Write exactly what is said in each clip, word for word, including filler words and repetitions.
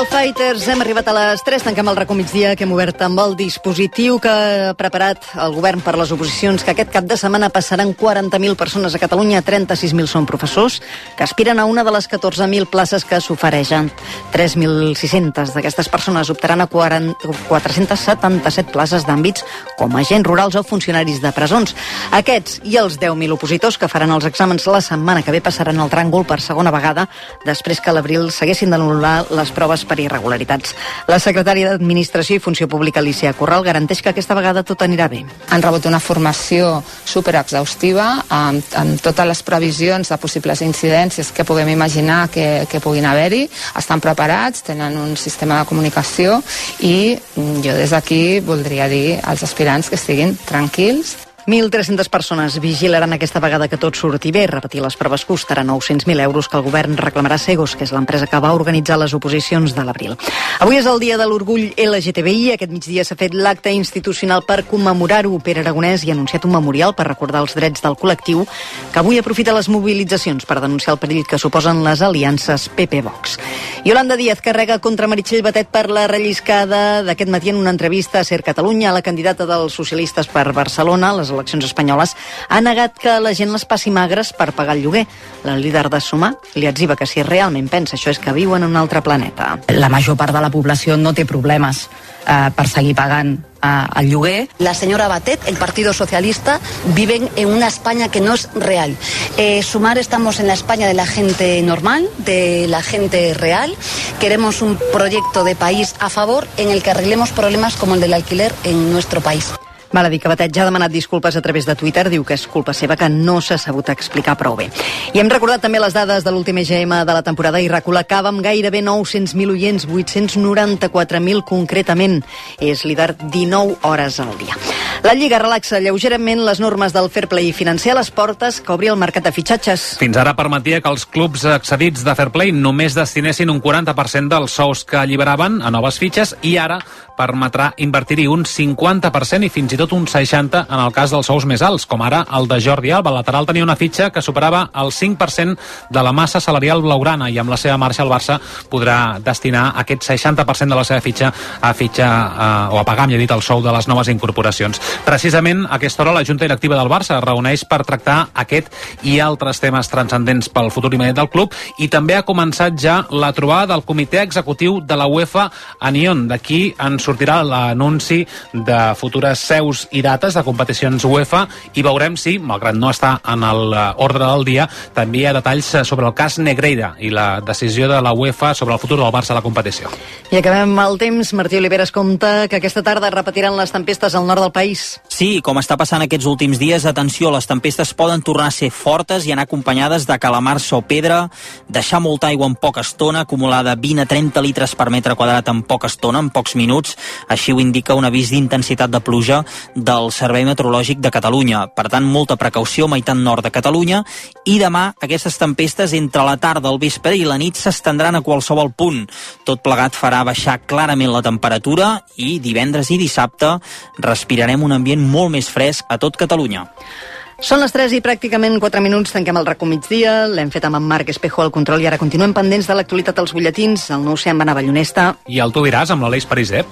Missile Fighters, hem arribat a les tres, tanquem el RACO migdia que hem obert amb el dispositiu que ha preparat el govern per les oposicions, que aquest cap de setmana passaran quaranta mil persones a Catalunya, trenta-sis mil són professors, que aspiren a una de les catorze mil places que s'ofereixen. tres mil sis-centes d'aquestes persones optaran a quatre-cents setanta-set places d'àmbits com agents rurals o funcionaris de presons. Aquests i els deu mil opositors que faran els exàmens la setmana que ve passaran el tràngol per segona vegada després que a l'abril s'haguessin d'anul·lar les proves per irregularitats. La secretària d'Administració i Funció Pública, Alicia Corral, garanteix que aquesta vegada tot anirà bé. Han rebut una formació superexhaustiva amb, amb totes les previsions de possibles incidències que puguem imaginar que, que puguin haver-hi. Estan preparats, tenen un sistema de comunicació i jo des d'aquí voldria dir als aspirants que estiguin tranquils. mil tres-centes persones vigilaran aquesta vegada que tot surti bé. Repetir les proves costarà nou-cents mil euros que el govern reclamarà a Segos, que és l'empresa que va organitzar les oposicions de l'abril. Avui és el dia de l'orgull L G T B I. Aquest migdia s'ha fet l'acte institucional per commemorar-ho. Pere Aragonès hi ha anunciat un memorial per recordar els drets del col·lectiu, que avui aprofita les mobilitzacions per denunciar el perill que suposen les aliances P P-Vox. Yolanda Díaz carrega contra Meritxell Batet per la relliscada d'aquest matí en una entrevista a Ser Catalunya. La candidata dels socialistes per Barcelona, les eleccions espanyoles, ha negat que la gent les passi magres per pagar el lloguer. La líder de Sumar li etziba que si realment pensa això és que viu en un altre planeta. La major part de la població no té problemes eh, per seguir pagant eh, el lloguer. La señora Batet, el Partido Socialista, viven en una España que no es real. Eh, Sumar estamos en la España de la gente normal, de la gente real. Queremos un proyecto de país a favor en el que arreglemos problemas como el del alquiler en nuestro país. Val a dir que Batet ja ha demanat disculpes a través de Twitter, diu que és culpa seva, que no s'ha sabut explicar prou bé. I hem recordat també les dades de l'últim E G M de la temporada i RACO l'acaba amb gairebé nou-cents mil oients, vuit-cents noranta-quatre mil concretament. És líder dinou hores al dia. La Lliga relaxa lleugerament les normes del fair play financer a les portes que obri el mercat de fitxatges. Fins ara permetia que els clubs accedits de fair play només destinessin un quaranta per cent dels sous que alliberaven a noves fitxes i ara permetrà invertir-hi un cinquanta per cent i fins i tot un seixanta per cent en el cas dels sous més alts, com ara el de Jordi Alba. El lateral tenia una fitxa que superava el cinc per cent de la massa salarial blaugrana i amb la seva marxa el Barça podrà destinar aquest seixanta per cent de la seva fitxa a fitxa eh, o a pagar, millor dit, el sou de les noves incorporacions. Precisament a aquesta hora la Junta Directiva del Barça es reuneix per tractar aquest i altres temes transcendents pel futur immediat del club i també ha començat ja la trobada del comitè executiu de la UEFA a Nyon. D'aquí en sortirà l'anunci de futures seus i dates de competicions UEFA i veurem si, malgrat no està en l'ordre del dia, també hi ha detalls sobre el cas Negreira i la decisió de la UEFA sobre el futur del Barça a la competició. I acabem el temps. Martí Oliveres compta que aquesta tarda repetiran les tempestes al nord del país. Sí, com està passant aquests últims dies, atenció, les tempestes poden tornar a ser fortes i anar acompanyades de calamarsa o pedra, deixar molta aigua en poca estona, acumulada vint a trenta litres per metre quadrat en poca estona, en pocs minuts. Així ho indica un avís d'intensitat de pluja del Servei Meteorològic de Catalunya. Per tant, molta precaució, meitat nord de Catalunya, i demà aquestes tempestes entre la tarda, el vespre i la nit s'estendran a qualsevol punt. Tot plegat farà baixar clarament la temperatura i divendres i dissabte respirarem un ambient molt més fresc a tot Catalunya. Són les tres i pràcticament quatre minuts, tanquem el RACO migdia, l'hem fet amb en Marc Espejo al control i ara continuem pendents de l'actualitat als butlletins, el nou C amb Anna Ballonesta. I el Tu diràs amb l'Aleix Pariser.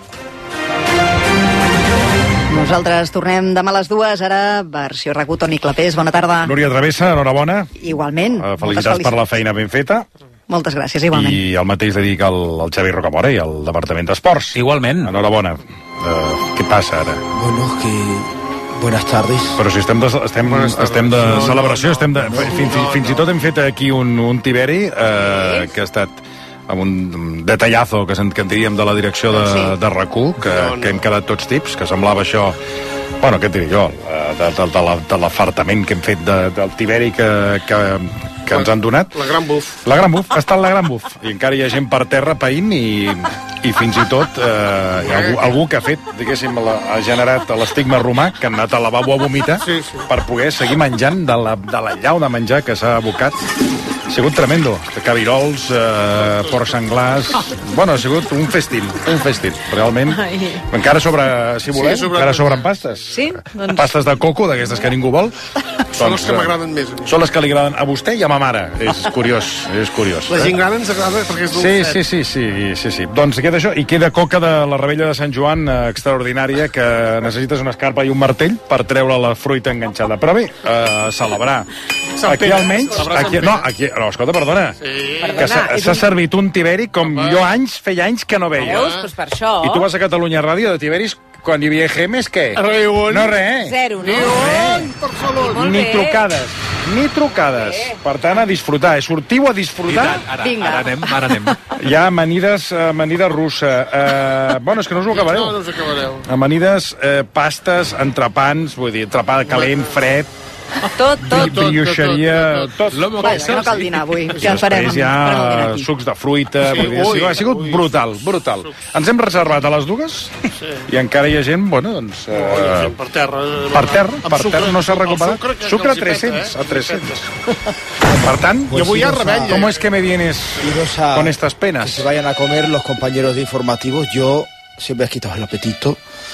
Nosaltres tornem demà a les dues, ara versió RACO, Toni Clapés, bona tarda. Núria Travessa, enhorabona. Igualment. Uh, felicitats per la feina ben feta. Moltes gràcies, igualment. I el mateix dedica al, al Xavi Rocamora i al Departament d'Esports. Igualment. Enhorabona. Uh, què passa ara? Bueno, que... Buenas tardes. Però si estem de, estem, estem de celebració, estem de, fins, fins i tot hem fet aquí un, un tiberi eh, que ha estat amb un detallazo que, que en diríem de la direcció de, de RACU, que, que hem quedat tots tips, que semblava això, bueno, què et diré jo, de, de, de, la, de l'afartament que hem fet de, del tiberi que, que, que ens han donat. La gran buf. La gran buf, ha estat la gran buf. I encara hi ha gent per terra païnt i, i fins i tot eh, hi ha algú, algú que ha fet, diguéssim, la, ha generat l'estigma romà, que ha anat al lavabo a vomitar sí, sí. per poder seguir menjant de la, de la llau de menjar que s'ha abocat. Ha sigut tremendo. Cabirols, eh, porcs senglars... Bueno, ha sigut un festín, un festín, realment. Ai. Encara sobre, si volem, sí, sobre... encara sobren pastes. Sí? Doncs... Pastes de coco, d'aquestes que ningú vol. Són les que m'agraden més. Són les que li agraden a vostè i a ma mare. És curiós, és curiós. La gent gran ens agrada perquè és dolcet. Sí, sí, sí, sí, sí, sí. Doncs queda això. I queda coca de la Rebella de Sant Joan eh, extraordinària, que necessites una escarpa i un martell per treure la fruita enganxada. Però bé, eh, celebrar. Aquí almenys... Aquí, no, aquí, no, escolta, perdona. Sí. Que s'ha servit un tiberi com jo anys, feia anys que no veia. Veus? Pues per això. I tu vas a Catalunya Ràdio de tiberis quan hi havia Gemes, què? Riuen. No, res. Zero, no? Riuen per salut. Ni trucades, ni trucades. Per tant, a disfrutar. Eh? Sortiu a disfrutar. Ara, ara anem, ara anem. Hi ha amanides, amanida russa. Eh, bueno, és que no us ho acabareu. No, no us acabareu. Amanides, eh, pastes, entrepans, vull dir, entrepà calent, fred, Tot, tot. brioixeria, tot. Va, és que no cal dinar avui. Ja en farem. Després hi ha sucs de fruita. Sí, Vull dir, ui, ha sigut ui. brutal, brutal. Ens hem reservat a les dues i encara hi ha gent, bueno, doncs... Eh, Per terra. per terra, Amb per sucre. terra, no s'ha El recuperat. sucre que- Sucre que a els hi peta, tres-cents, eh? a tres-cents. Per tant, I avui hi ha rebella. ¿cómo es que me vienes Iros a- con estas Que penas? se vayan a comer los compañeros de informativos. Yo siempre he quitado el apetito.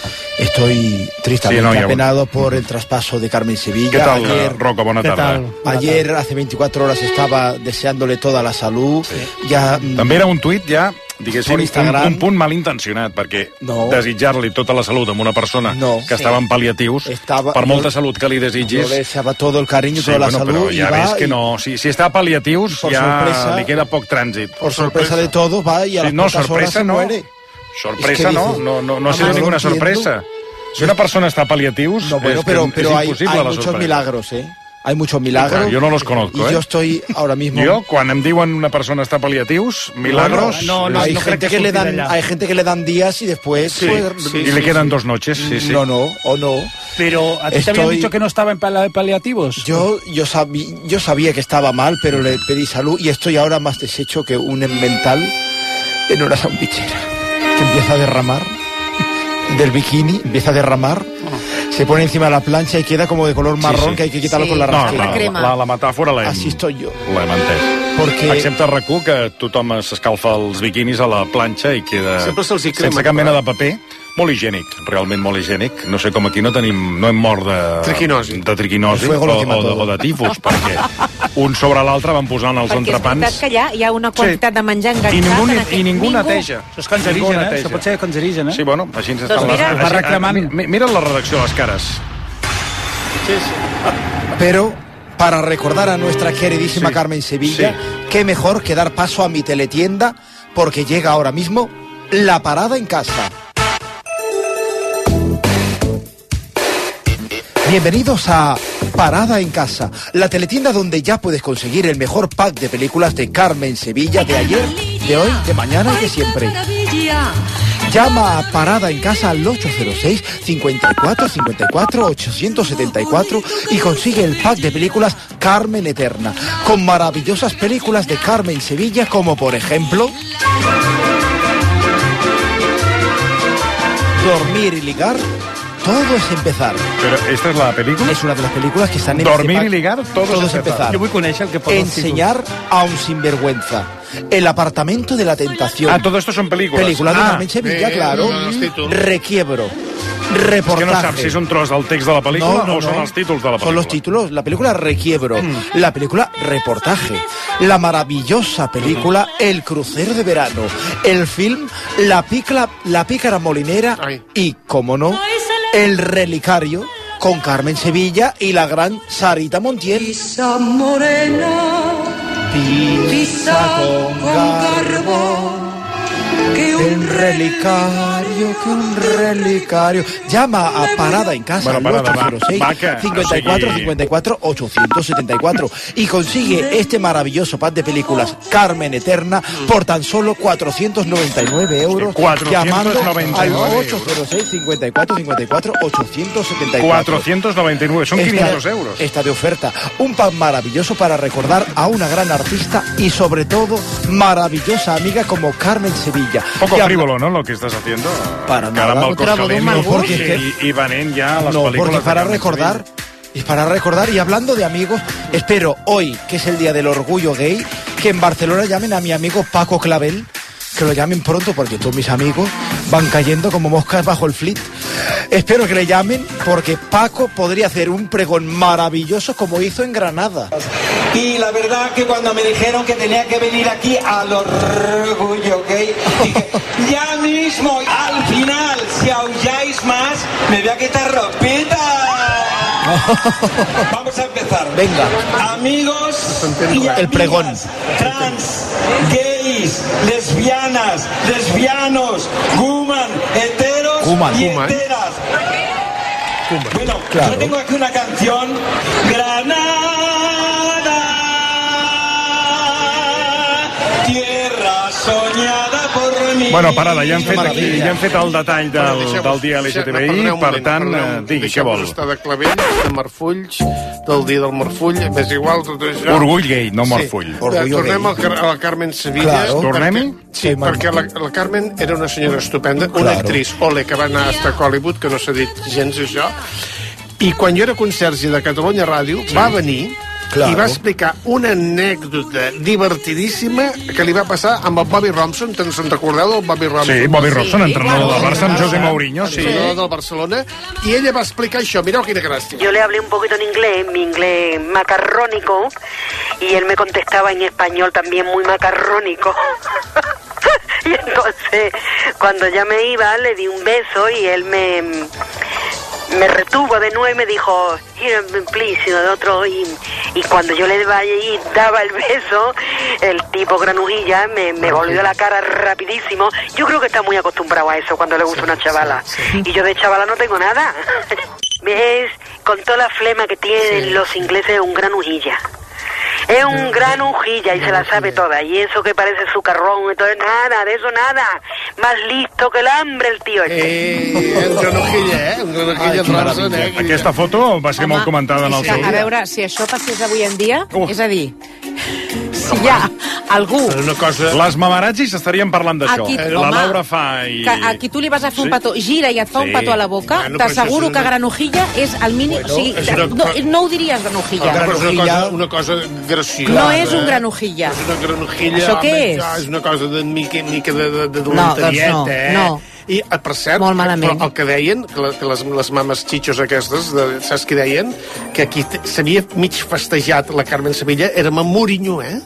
Estoy tristemente Sí, no, ya- apenado por el traspaso de Carmen Sevilla. ¿Qué tal, Ayer, Roca? Bona Què tarda. tal? ayer, hace veinticuatro horas, estaba deseándole toda la salud. Ya, mm, També era un tuit ja, diguéssim, Per un, Instagram. un punt malintencionat, perquè No. desitjar-li tota la salut a una persona No. que estava en pal·liatius, Estava- per molta jo- salut que li yo desitgis... le deseaba todo el cariño, Sí, toda la bueno, salud. però y ja va ves que y, no... Si, si està a pal·liatius, Por ja sorpresa- li queda poc trànsit. por sorpresa de todos, va y a Sí, las no, pocas horas sorpresa se no. muere. Sorpresa Es que no, dice, no, no, no ha "Mamá, sido no ninguna entiendo". sorpresa. Si una persona está a paliativos, No, bueno, es, que pero, es pero hay, imposible hay la muchos sorpresa. milagros, ¿eh? Hay muchos milagros. Yo no los conozco, y ¿eh? yo estoy ahora mismo... Jo, quan em diuen una persona està a paliatius, milagros... No, no, hay, no crec gente que que le surti dan, d'allà. hay gente que le dan días y después... Sí, pues, sí, y le quedan dos noches, sí, sí. No, no, o no. Pero a ti te habían Estoy- dicho que no estaba en pali- paliativos. Yo, yo, sabí, yo sabía que estaba mal, pero le pedí salud y estoy ahora más deshecho que un mental en una sandwichera. Que empieza a derramar del bikini, empieza a derramar, se pone encima de la plancha y queda como de color marrón, sí. que hay que quitarlo Sí. con la No, rasquera. la, crema. la, la metàfora l'hem Así estoy yo. l'hem entès. Perquè- Excepte a RAC u, que tothom s'escalfa els biquinis a la planxa i queda Sempre se'ls hi crema, sense cap clar. mena de paper. Molt higiènic, realment molt higiènic. No sé com aquí no tenim, no hem mort de... Triquinosi. De triquinosi El fuego o, lo quema o, de, todo. o de tifus, perquè un sobre l'altre van posant els Perquè és entrepans. veritat que allà hi ha una quantitat de menjar enganxat. I ningú, en ni, aquest- i ningú neteja. Això és cancerigen, Ningú eh? neteja. Això pot ser cancerigen, eh? Sí, bueno, així ens estan Doncs les... mira- així- Va reclamant. mi- Mira la redacció de les cares. Pero para recordar a nuestra queridísima Sí, Carmen Sevilla, sí. qué mejor que dar paso a mi teletienda, porque llega ahora mismo La Parada en Casa. Bienvenidos a Parada en Casa, la teletienda donde ya puedes conseguir el mejor pack de películas de Carmen Sevilla de ayer, de hoy, de mañana y de siempre. Llama a Parada en Casa al ocho cero seis, cincuenta y cuatro, cincuenta y cuatro, ochocientos setenta y cuatro y consigue el pack de películas Carmen Eterna, con maravillosas películas de Carmen Sevilla, como por ejemplo Dormir y ligar, todo es empezar. Pero esta es la película. Es una de las películas que están en Dormir este y pack. ligar, todo, Todo es es empezar. empezar. Jo vull conèixer el que posa els títols. Enseñar a un sinvergüenza. El apartamento de la tentación. Ah, todo esto son películas. Película de ah, Carmen Sevilla, eh, claro. no, els títols. Requiebro. és que Reportaje. no saps si és un tros del text de la pel·lícula o són els títols de la pel·lícula. Son los títulos. La película Requiebro. La película Reportaje. La maravillosa película El crucero de verano. El film La, picla, la pícara molinera. Ay. Y, como no, El relicario con Carmen Sevilla y la gran Sarita Montiel. Pisa morena, Pisa con carbón. que Un un relicario, que un relicario. Llama a Parada en Casa Bueno, al Parada, ocho cero seis, va, va, que- cincuenta y cuatro, o sigui- cincuenta y cuatro, ochocientos setenta y cuatro y consigue este maravilloso pack de películas Carmen Eterna por tan solo cuatrocientos noventa y nueve euros, cuatrocientos llamando noventa y al nueve ocho cero seis, cincuenta y cuatro, cincuenta y cuatro, ochocientos setenta y cuatro. cuatrocientos noventa y nueve, son Esta- quinientos euros. Está de oferta. Un pack maravilloso para recordar a una gran artista y sobre todo maravillosa amiga como Carmen Sevilla. Poco Que habla- frívolo, ¿no?, lo que estás haciendo. Para nada. Caramba, el Ho trobo d'un mal Coscalemi gust. i, i venent ja les No, pel·lícules porque de para Carmen recordar, y para recordar, y hablando de amigos, espero hoy, que es el día del orgullo gay, que en Barcelona llamen a mi amigo Paco Clavel, que lo llamen pronto porque todos mis amigos van cayendo como moscas bajo el flit. Espero que le llamen porque Paco podría hacer un pregón maravilloso como hizo en Granada. Y la verdad que cuando me dijeron que tenía que venir aquí al orgullo, ¿ok? Dije, ya mismo, al final, si aulláis más, me voy a quitar ropita. Vamos a empezar. Venga. Amigos y el pregón. Trans, gays, lesbianas, lesbianos, woman, heteros Kuman. y Kuman. heteras. Kuman. Bueno, claro. Yo tengo aquí una canción. Granada, tierra soñada por mi... Bueno, parada, ja hem fet aquí, ja hem fet el detall del, del dia L G T B I, per tant, eh, digui, què vol? Estar de clavells, de marfulls, del dia del marfull, m'és igual, tot això. Orgull gay, no marfull. Sí. Tornem al, a la Carmen Sevilla. Claro. Tornem-hi? Sí, perquè la, la Carmen era una senyora estupenda, una Claro. actriz, ole, que va anar a Hollywood, que no s'ha dit gens això, i quan jo era conserge de Catalunya Ràdio, sí. va venir Claro. i va explicar una anècdota divertidíssima que li va passar amb el Bobby Robson. Te'n se'n recordeu del Bobby Robson? Sí, Bobby Robson, sí, entrenador del Barça, amb José Mourinho, sí. Entrenador del Barcelona, i ella va explicar això. Mireu quina gràcia. Yo le hablé un poquito en inglés, mi inglés macarrónico, y él me contestaba en español también muy macarrónico. Y entonces, cuando ya me iba, le di un beso y él me... me retuvo de nuevo y me dijo, here, please, y de otro, y, y cuando yo le daba, y daba el beso, el tipo granujilla me, me volvió la cara rapidísimo. Yo creo que está muy acostumbrado a eso cuando le gusta una chavala. Y yo de chavala no tengo nada. Es con toda la flema que tienen los ingleses, un granujilla. Es un gran ujilla y se la sabe toda. Y eso que parece sucarrón, entonces nada, de eso nada. Más listo que el hambre el tío este. Eh, un gran ujilla, eh? Un gran ujilla en Robson, eh? Aquesta foto va ser Home, molt comentada en el és que, seu a dia. veure, si això passés avui en dia, Uf. és a dir, si hi ha algú... Una cosa... Les mamarazzis estarien parlant d'això. Aquí- La home, Laura fa i... que a qui tu li vas a fer un Sí. petó, gira i et fa un Sí. petó a la boca, Bueno, però t'asseguro això és que una- granujilla és el mínim... Bueno, o sigui, és una- no, no ho diries granujilla. Però és una cosa, una cosa graciosa. No és un eh? granujilla. És una granujilla. Això què home, és? ja, és una cosa de mica, mica de, de, de No, doncs dolentarieta, no, eh? no. I, eh, per cert, Molt malament. el que deien, que, la, que les, les mames xitxos aquestes, de, saps què deien? Que qui t- s'havia mig festejat la Carmen Sevilla era amb Mourinho, eh?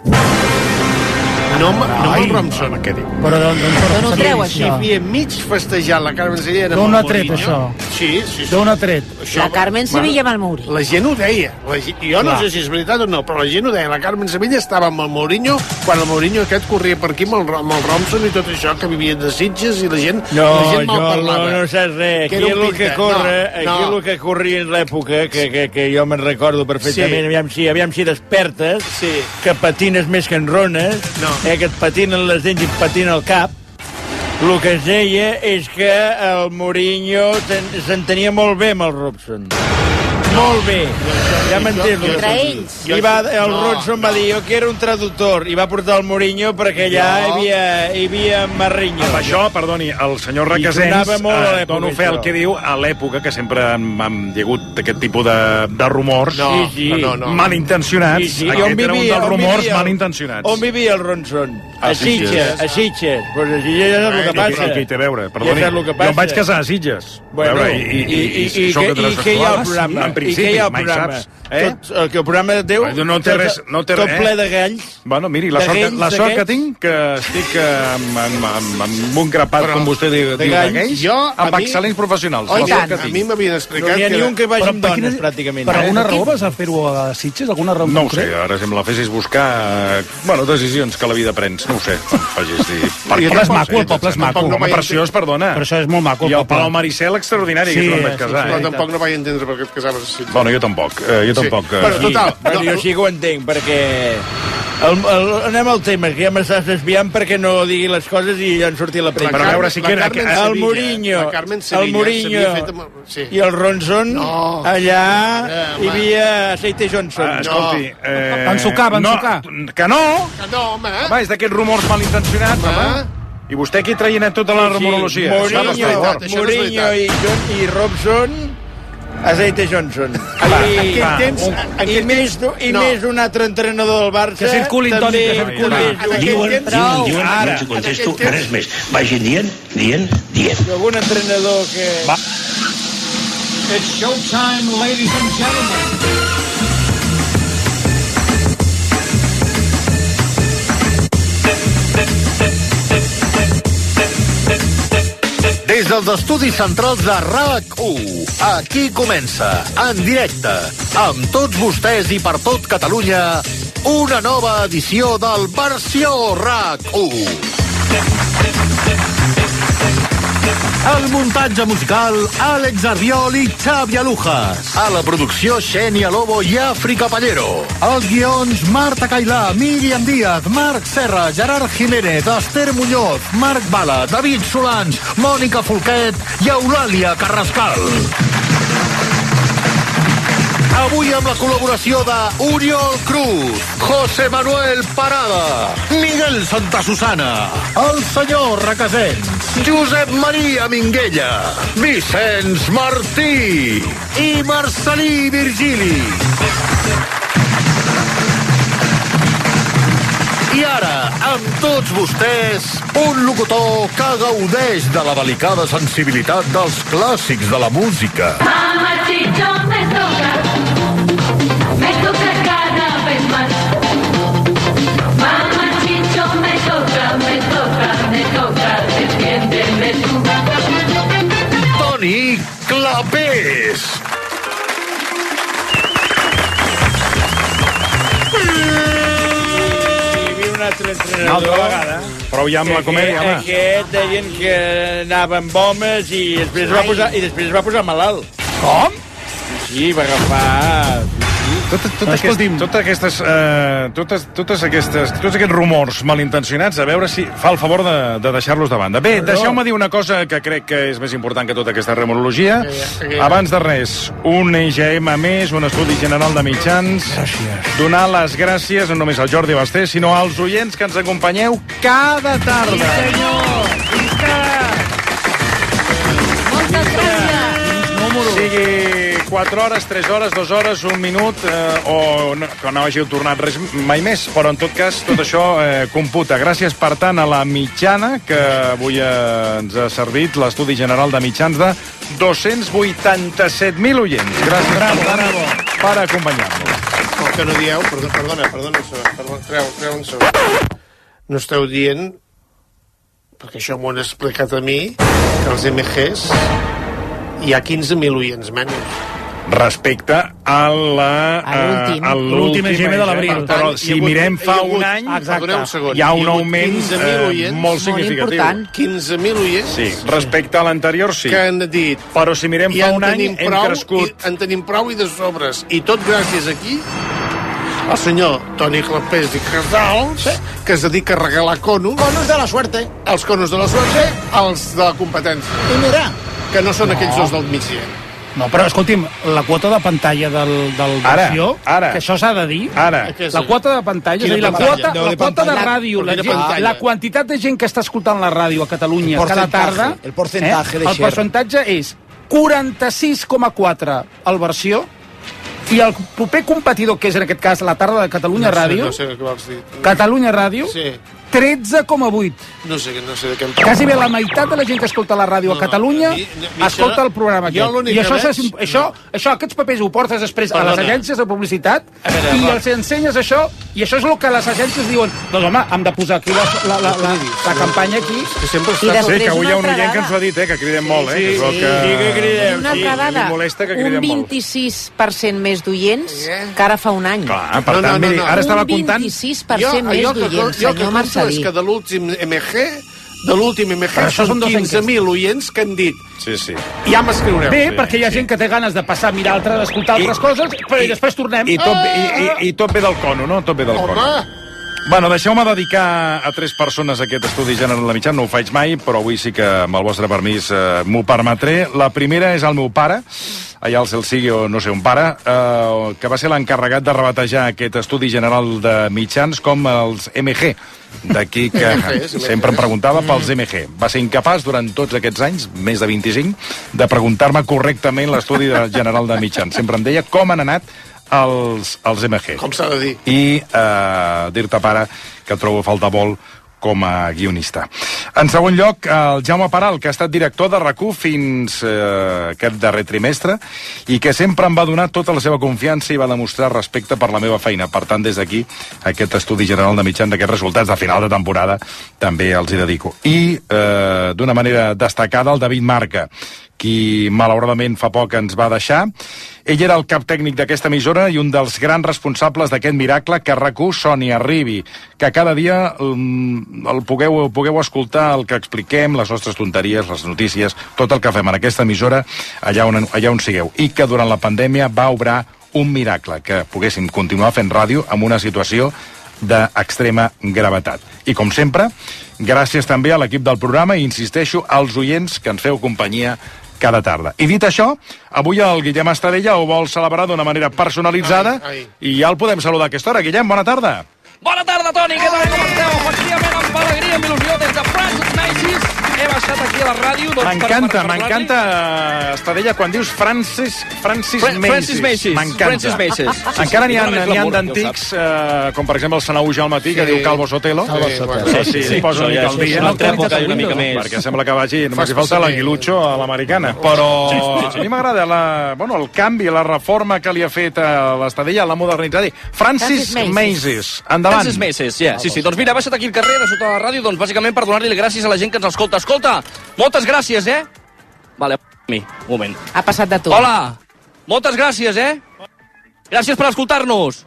No, amb- no amb el Robson. Què diu? Però d'on D'on ho treu, Si això? havia mig festejat la Carmen Sevilla era amb D'on el ha tret, Mourinho. això? Sí, sí, sí. D'on ha tret? Això, La Carmen bueno, Sevilla amb el Mourinho. La gent ho deia. La, ge- jo no Clar. sé si és veritat o no, però la gent ho deia. La Carmen Sevilla estava amb el Mourinho quan el Mourinho aquest corria per aquí amb el, amb el Robson i tot això, que vivia de Sitges i la gent, No, la gent mal jo no, parlava. no saps res. Que Aquí era un el que pinta. corre, No, aquí no. el que corria en l'època, que, que, que jo me'n recordo perfectament, Sí. aviam si, aviam si despertes, Sí. que patines més que enrones, No. eh, que et patinen les dents i et patina el cap. El que es deia és que el Mourinho ten- s'entenia molt bé amb el Robson. Molt bé. Ja m'entens. Entre ells. I va, el No, Robson va dir, jo que era un traductor, i va portar el Mourinho perquè allà hi No. havia, hi havia marrinyo. Amb això, perdoni, el senyor I Requesens, sonava molt a eh, l'època, dono fe al això. que diu, a l'època que sempre han, han hi hagut aquest tipus de, de rumors No, Sí, sí. no, no. malintencionats. Sí, sí. I Aquest on era un vivia- dels on rumors vivia el- malintencionats. On vivia el Ronson? A A Sitges. Sitges. A Sitges. Pues a Sitges ja saps el que I passa. què hi té a veure? Perdoni, Ja saps el que jo passa. em vaig casar a Sitges. Bueno, A veure, i, i, i, i, i soc què- i què hi ha al heterosexual. programa? En I principi, què hi ha al mai programa? saps. Eh? Tot, el, que el programa de Déu... No, no té res, no té tot res. ple de galls. Bueno, miri, la De sort, que, galls la sort que d'aquests. tinc, que estic eh, amb, amb, amb, amb un grapat, Però, com vostè diu, de diu de galls, galls, jo, a amb mi- excel·lents professionals. Oh, i La sort tant. que A tinc. mi m'havien No explicat n'hi ha que ni era... un que vagi Però amb per dones, quina- pràcticament. Per alguna Eh? raó vas a fer-ho a Sitges? Alguna raó en No ho concret? sé, ara si em la fessis buscar... eh, Bueno, decisions que la vida prens, no ho sé. Em facis dir... El poble és maco, el poble és maco. Home, preciós, perdona. Però això és molt maco, el I el poble. Palau Maricel, extraordinari, Sí, que és on vaig sí, casar. Però eh? tampoc no vaig entendre per què et casaves així. Bueno, jo tampoc. Eh, jo tampoc. eh, Bueno, total. Bueno, No, jo sí que ho entenc, perquè... El, el, anem al tema, que ja m'estàs desviant perquè no digui les coses i ja en surti la premsa. Però a veure si la que era- Carmen el Sevilla, el Mourinho, la Carmen Sevilla el Mourinho s'havia fet amb- sí. i el Ronson, No. allà Eh, hi home. havia Seite Johnson. Ah, escolti... Eh, Van sucar, van no, sucar. Que no! Que no, home. Home, és d'aquests rumors malintencionats, Home. home. I vostè aquí traient tota la rumorologia. Mourinho, Això no és veritat, això no és Mourinho veritat. i, John, i Robson, Aceite Johnson. Va, I, en aquell temps- un, en i, aquell més, temps- i no. més un altre entrenador del Barça. Que circulin, Toni, també, que circulin. també En aquell Diuen, temps- diuen, diuen, Ara, no els contesto en aquell temps- res més. Vagin dient, dient, dient. algun entrenador que... Va. It's showtime, ladies and gentlemen. Des dels estudis centrals de R A C u, aquí comença, en directe, amb tots vostès i per tot Catalunya, una nova edició del Versió R A C u. El muntatge musical, Àlex Arbiol i Xavi Alujas. A la producció, Xènia Lobo i Àfrica Pallero. Els guions, Marta Cailà, Míriam Díaz, Marc Serra, Gerard Jiménez, Esther Muñoz, Marc Bala, David Solans, Mònica Folquet i Eulàlia Carrascal. Avui amb la col·laboració de Oriol Cruz, José Manuel Parada, Miguel Santasusana, el senyor Requesens, Josep Maria Minguella, Vicenç Martí i Marcelí Virgili. I ara, amb tots vostès, un locutor que gaudeix de la delicada sensibilitat dels clàssics de la música. Mamacito, me toca, me toca cada vez más. Mamacito, me toca, me toca, me toca, defiéndeme tú. Toni Clapés. Un altre entrenador. Una altra vegada. Prou ja amb la comèdia, home. Aquest deien que anava amb homes i després es va posar, i després es va posar malalt. Com? Sí, va agafar... Tot, tot aquest, tot aquestes, uh, totes, totes aquestes, tots aquests rumors malintencionats, a veure si fa el favor de, de deixar-los de banda. Bé, deixeu-me dir una cosa que crec que és més important que tota aquesta remologia. Abans de res, un I G M més, un estudi general de mitjans. Gràcies. Donar les gràcies no només al Jordi Basté, sinó als oients que ens acompanyeu cada tarda. Sí, senyor! Moltes gràcies! Sigui quatre hores, tres hores, dues hores, un minut, eh, o no, que no hàgiu tornat res mai més, però en tot cas tot això eh, computa. Gràcies, per tant, a la mitjana que avui eh, ens ha servit l'Estudi General de Mitjans de dos-cents vuitanta-set mil oients. Gràcies, bravo, bravo, per acompanyar-nos. El que no dieu, perdona, perdona, perdona, perdona treu, treu un segon. No esteu dient, perquè això m'ho han explicat a mi, que els M Gs hi ha quinze mil oients menys. Respecte a la... A l'últim. L'últim I G M de l'abril. Però si mirem fa un any, hi ha un augment eh, molt significatiu. quinze mil oients. Sí, respecte a l'anterior, sí. Que han dit... Però si mirem fa un any, hem crescut. En tenim prou i de sobres. I tot gràcies aquí el senyor Toni Clapés i Casals, que es dedica a regalar conos. Conos de la suerte. Els conos de la suerte, els de la competència. I mira... Que no són aquells dos del migdia. No, però escolti'm, la quota de pantalla del, del ara, versió, ara, que això s'ha de dir, ara. La quota de pantalla, és a dir, la quota, la quota de ràdio, la, gent, la quantitat de gent que està escoltant la ràdio a Catalunya cada tarda, el percentatge, eh, el percentatge és quaranta-sis coma quatre al versió, i el proper competidor, que és en aquest cas la tarda de Catalunya no sé, Ràdio, no sé què vols dir. Catalunya Ràdio, sí. tretze coma vuit. No sé, no sé de què em parles. Quasi bé la meitat de la gent que escolta la ràdio no, a Catalunya no, mi, mi, escolta el programa aquest. I això, veig, això, no. això, aquests papers ho portes després Perdona. a les agències de publicitat veure, i els ensenyes això, i això és el que les agències diuen. Doncs home, hem de posar aquí la, la, la, la, la campanya aquí. Que sempre està... Sí, que avui hi ha un oient que ens ho ha dit, eh, que cridem molt, eh? Sí, que sí. Que... sí que cridem. I una altra dada, molesta que un vint-i-sis per cent més d'oients que ara fa un any. Clar, per tant, miri, ara estava comptant... Un vint-i-sis per cent més d'oients, senyor Marcelí. Que de l'últim M G, de l'últim M G són quinze mil oients que han dit sí, sí. ja m'escriureu. Bé, sí, perquè hi ha gent que té ganes de passar a mirar altres, d'escoltar altres coses, però i, després tornem. I tot, ah! i, i, I tot ve del cono, no? Tot ve del Home. cono. Bueno, deixeu-me dedicar a tres persones aquest estudi general de mitjans, no ho faig mai, però avui sí que, amb el vostre permís, eh, m'ho permetré. La primera és el meu pare, allà al cel sigui o no sé on pare, eh, que va ser l'encarregat de rebatejar aquest estudi general de mitjans com els M G. D'aquí que sempre em preguntava pels M G. Va ser incapaç durant tots aquests anys, més de vint-i-cinc, de preguntar-me correctament l'estudi general de mitjans. Sempre em deia com han anat els, els M G. Com s'ha de dir. I eh, dir-te, pare, que trobo a faltar molt com a guionista. En segon lloc, el Jaume Peral, que ha estat director de RAC u fins eh, aquest darrer trimestre i que sempre em va donar tota la seva confiança i va demostrar respecte per la meva feina. Per tant, des d'aquí, aquest estudi general de mitjans d'aquests resultats de final de temporada també els hi dedico. I, eh, d'una manera destacada, el David Marca, qui malauradament fa poc ens va deixar. Ell era el cap tècnic d'aquesta emissora i un dels grans responsables d'aquest miracle que RAC u soni, arribi, que cada dia um, el pugueu, pugueu escoltar el que expliquem, les nostres tonteries, les notícies, tot el que fem en aquesta emissora allà on, allà on sigueu. I que durant la pandèmia va obrar un miracle, que poguéssim continuar fent ràdio en una situació d'extrema gravetat. I com sempre, gràcies també a l'equip del programa i insisteixo als oients que ens feu companyia cada tarda. I dit això, avui el Guillem Estadella ho vol celebrar d'una manera personalitzada ai, ai. I ja el podem saludar a aquesta hora. Guillem, bona tarda. Bona tarda, Toni, què tal, com esteu? Efectivament, amb alegria, amb il·lusió, des de Francis Macy's, he baixat aquí a la ràdio... Doncs, m'encanta, m'encanta, Estadella, quan dius Francis, Francis Fra Macy's. Francis Macy's. M'encanta. Macy's. Encara n'hi ha, ha d'antics, eh, com per exemple el Sanauja al matí, sí, que diu Calvo Sotelo. Calvo Sotelo. Sí, sí, sí, posa una mica al dia. Una altra època i una mica més. Perquè sembla que vagi, només hi falta l'aguilucho a l'americana. Però a mi m'agrada la, bueno, el canvi, la reforma que li ha fet a l'Estadella, l'ha modernitzat. Francis Macy's. Endavant. Francis Macy's, yeah. Sí, sí. Doncs mira, baixa't aquí al carrer, de sota la ràdio, doncs bàsicament per donar-li gràcies a la gent que ens escolta. Escolta, moltes gràcies, eh? Vale, mi, un moment. Ha passat de tu. Hola, moltes gràcies, eh? Gràcies per escoltar-nos.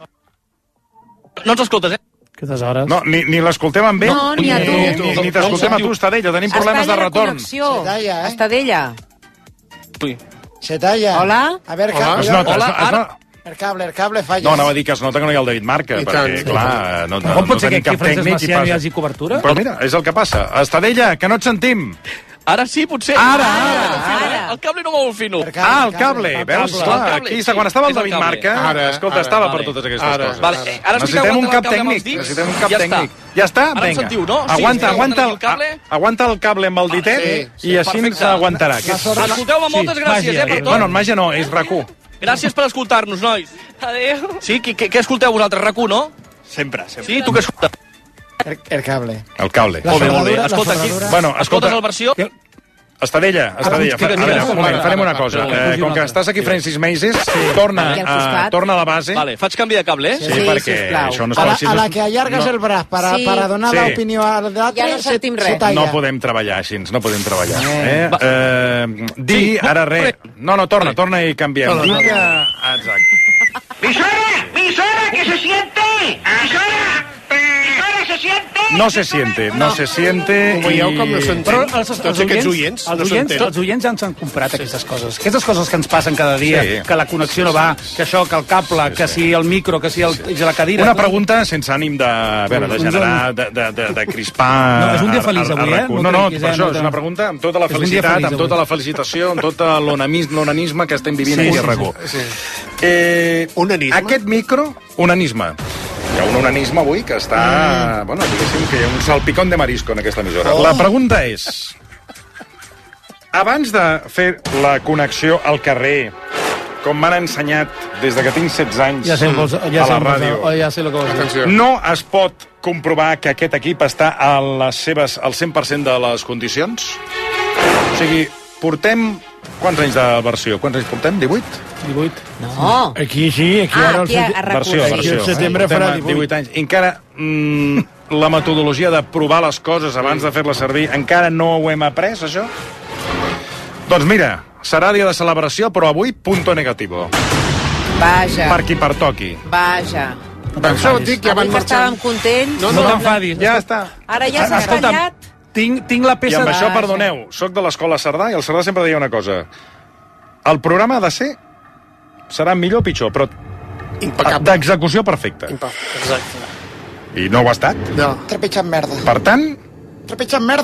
No ens escoltes, eh? Aquestes hores. No, ni, ni l'escoltem amb ell, No, ni a tu. Ni, ni, ni t'escoltem a tu, Estadella. Tenim problemes de retorn. Estadella, eh? Estadella. Ui. Se talla. Hola. A ver, Hola. Es nota, Hola, es, es, ara... el cable, el cable falla. No, anava a dir que es nota que no hi ha el David Marca, I perquè, tant. clar, no, no, Com pot no ser que tenim aquí cap a Francesc tècnic i Macià no hi passa. hagi cobertura? Però mira, és el que passa. Estadella, que no et sentim. Ara sí, potser. Ara, ara. ara. El cable no molt fino. Ah, el cable, veus? El Clar, cable, aquí, sí, quan estava el és el David cable. Marca, Ara, escolta, ara, estava vale. per totes aquestes Ara, coses. Vale, eh, ara Necessitem un cap el cable amb tècnic. els dits. Necessitem un cap Ja tècnic. està. Ja està? Ara em Vinga. sentiu, no? Sí, Aguanta, sí, aguanta, el cable. a- aguanta el cable amb el ditet sí, sí, i així perfecte. s'aguantarà. Que és- Escolteu-me, moltes gràcies, eh, per Eh, tot. Bueno, en màgia no, és RAC u. Gràcies per escoltar-nos, nois. Adéu. Sí, què, què, què escolteu vosaltres, RAC u, no? Sempre, sempre. Sí, tu què escoltes? El, el cable. El cable. La Molt bé, molt bé. ferradura, la Escolta, aquí, ferradura. Bueno, escoltes escolta, la versió? Estadella, Estadella, fa, a veure, un moment, farem una cosa. Eh, com que estàs aquí Francis Macy's, torna, Aquí al a, costat. torna a la base. Vale, faig canvi de cable, eh? Sí, Sí, perquè sisplau. això no es A la, pot... si a no la es- que allargues no, el braç para, Sí. para donar Sí. la opinió al l'altre, Ja no se, sentim res. se talla. no podem treballar així, no podem treballar. Eh. Eh? Eh, di, Sí. ara res. No, no, torna, Vale. torna i canviem. Torna, Di torna. que... Exacte. ¡Misora! ¡Misora! ¡Que se siente! ¡Misora! ¡Misora, se siente! No se siente, no se siente. Ho veieu com no s'entén? Però els, els, Tots aquests oients els no oients, s'entenen. els oients ja ens han comprat aquestes coses. Aquestes coses que ens passen cada dia, Sí. que la connexió no va, que això, que el cable, Sí, que sí. si el micro, que si el, i la cadira... Una pregunta sense ànim de, a veure, de generar, de, de, de, de crispar... No, és un dia a- feliç a- a avui, eh? RAC u. No No, no, trenquis, per eh? això No és te- una pregunta amb tota la És un dia felicitat, feliç amb avui. tota la felicitació, amb tot l'onamis- l'onanisme que estem vivint Sí, aquí a sí, RAC u. sí. Eh, Onanisme? Aquest micro, onanisme. Hi ha un onanisme avui que està... Mm. Bueno, diguéssim que hi ha un salpicón de marisco en aquesta emissora. Oh. La pregunta és... Abans de fer la connexió al carrer, com m'han ensenyat des de que tinc setze anys Ja sé, vols, ja a sé, la vols- ràdio, oh, ja sé el que vols dir. Atenció. no es pot comprovar que aquest equip està a les seves, al cent per cent de les condicions? O sigui, portem... Quants anys de versió? Quants anys portem? divuit? divuit. No. Aquí sí, aquí Ah, ara... aquí a, a RAC u, Versió, sí. versió. Al setembre Portem farà a divuit. divuit anys. I encara mm, la metodologia de provar les coses abans de fer-les servir, encara no ho hem après, això? Doncs mira, serà dia de celebració, però avui punto negativo. Vaja, Per qui pertoqui. vaja. Per això dic que ja Avui van que estàvem marxant. contents, No, no t'enfadis. Ja està. ara ja s'ha Escolta'm, espatllat. tinc, tinc la I peça... amb de- això, perdoneu, sóc de l'escola Cerdà i el Cerdà sempre deia una cosa. El programa ha de ser... serà millor o pitjor, però Impecable. d'execució perfecta. Exacte. I no ho ha estat. No. Trepitjant merda. Per tant, Trepitjant merda.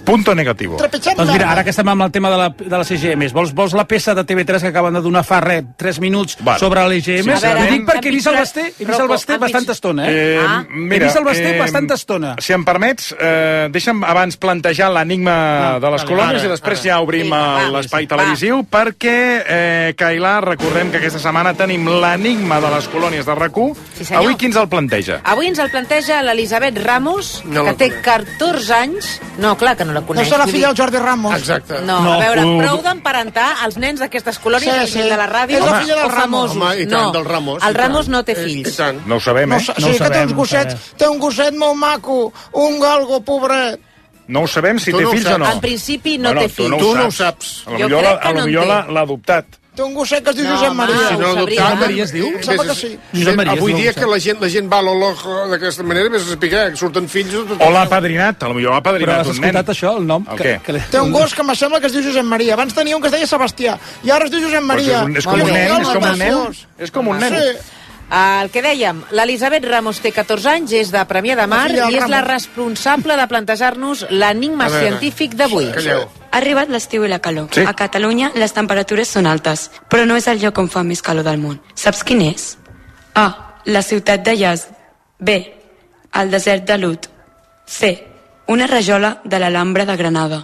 Punto negativo. Doncs mira, ara que estem amb el tema de la, de la C G M, vols, vols la peça de T V tres que acaben de donar fa res, tres minuts, bueno, sobre l'E G M? Ho dic perquè he vist el Basté, he vist el Basté bastanta estona, eh? eh ah. mira, he vist el Basté eh, bastanta estona. Si em permets, eh, deixa'm abans plantejar l'enigma no, de les vale, colònies ara, i després ara. ja obrim sí, l'espai televisiu, va. perquè, eh, Cailà, recordem que aquesta setmana tenim l'enigma de les colònies de RAC u. Sí, avui qui ens el planteja? Avui ens el planteja l'Elisabet Ramos, no que té catorze anys. No, clar que no la coneix. No és la filla del Jordi Ramos. Exacte. No, no, a veure, uh, prou d'emparentar els nens d'aquestes colònies sí, sí. de la ràdio. És la filla del Ramos. Home, i tant, no, del Ramos. El Ramos no té fills. I tant. No ho sabem, eh? No, sí, no que té uns gossets, té un gosset molt maco, un galgo, pobret. No ho sabem si té no fills o no. En principi no bueno, té fills. Tu no ho saps. A lo millor l'ha adoptat. Té un gosset que es diu no, Josep Maria. Si no Josep Maria es diu? Em sembla que sí. Josep Maria avui dia que la gent, la gent va a l'olojo d'aquesta manera, vés a explicar que surten fills... O l'ha padrinat, a lo millor l'ha padrinat un nen. Però has escoltat això, el nom? El què? Que... Té un gos que em sembla que es diu Josep Maria. Abans tenia un que es deia Sebastià, i ara es diu Josep Maria. Pues és, és com un nen, és com un nen. És com un nen. Sí. El que dèiem, l'Elisabet Ramos té catorze anys, és de Premià de Mar i és la responsable de plantejar-nos l'enigma científic d'avui. Ha arribat l'estiu i la calor. Sí. A Catalunya les temperatures són altes, però no és el lloc on fa més calor del món. Saps quin és? A. La ciutat de Yazd. B. El desert de Lut. C. Una rajola de l'Alhambra de Granada.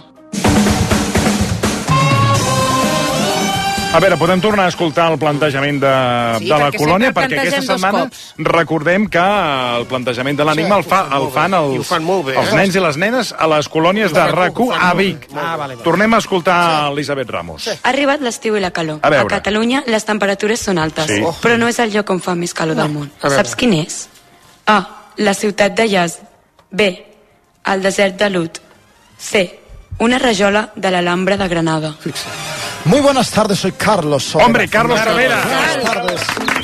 A veure, podem tornar a escoltar el plantejament de, sí, de la perquè colònia, perquè aquesta setmana recordem que el plantejament de l'enigma el, fa, el fan els, el fan bé, els eh? nens i les nenes a les colònies de RAC u a Vic. Ah, vale, vale. Tornem a escoltar sí. Elisabet Ramos. Sí. Ha arribat l'estiu i la calor. A, a Catalunya les temperatures són altes, sí. però no és el lloc on fa més calor no. del món. Saps quin és? A. La ciutat de Yazd. B. El desert de Lut. C. Una rajola de l'Alhambra de Granada. Fixa. Muy buenas tardes, soy Carlos Sobera. Hombre, Carlos Sobera. Buenas tardes.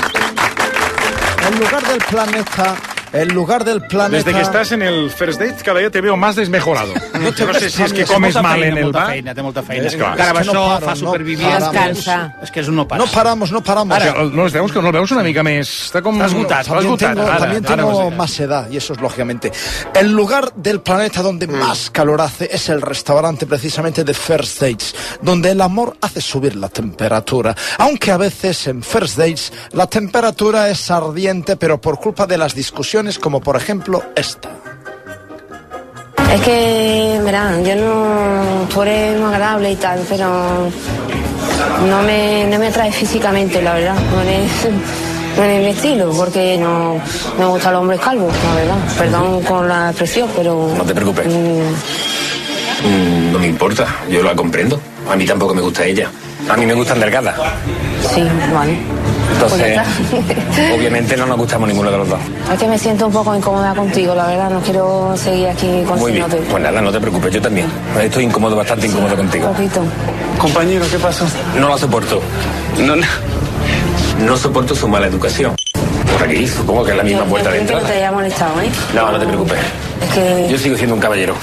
En lugar del planeta... El lugar del planeta... Desde que estás en el First Date, cada día te veo más desmejorado. No, te no sé si es que comes mal feina, en el bar. Feina, té molta feina. És clar. Encara això no paro, fa supervivir. No descansa. És que és un no pares. No paramos, no paramos. Ara, no els veus, que no el veus una mica més... Està com... Està esgotat. También esgotat. tengo, ara, también ara, tengo ara, más edad, y eso es lógicamente. El lugar del planeta donde mm. más calor hace es el restaurante precisamente de First Dates, donde el amor hace subir la temperatura. Aunque a veces en First Dates la temperatura es ardiente, pero por culpa de las discusiones, como por ejemplo esta. Es que, verán, yo no... Tú eres muy agradable y tal, pero no me, no me atrae físicamente, la verdad. No eres, no eres mi estilo, porque no me gustan los hombres calvos, la verdad. Perdón con la expresión, pero... No te preocupes. Mmm, mm, no me importa, yo la comprendo. A mí tampoco me gusta ella. A mí me gustan delgadas. Sí, vale. Entonces, obviamente no nos gustamos ninguno de los dos. Es que me siento un poco incómoda contigo, la verdad. No quiero seguir aquí con Muy bien, pues nada, no te preocupes, yo también. Estoy incómodo, bastante sí, incómodo contigo. Un poquito. Compañero, ¿qué pasa? No la soporto. No, no, no soporto su mala educación. Por aquí, supongo que es la misma yo, puerta yo de entrada. No te haya molestado, ¿eh? No, no te preocupes. Es que... Yo sigo siendo un caballero.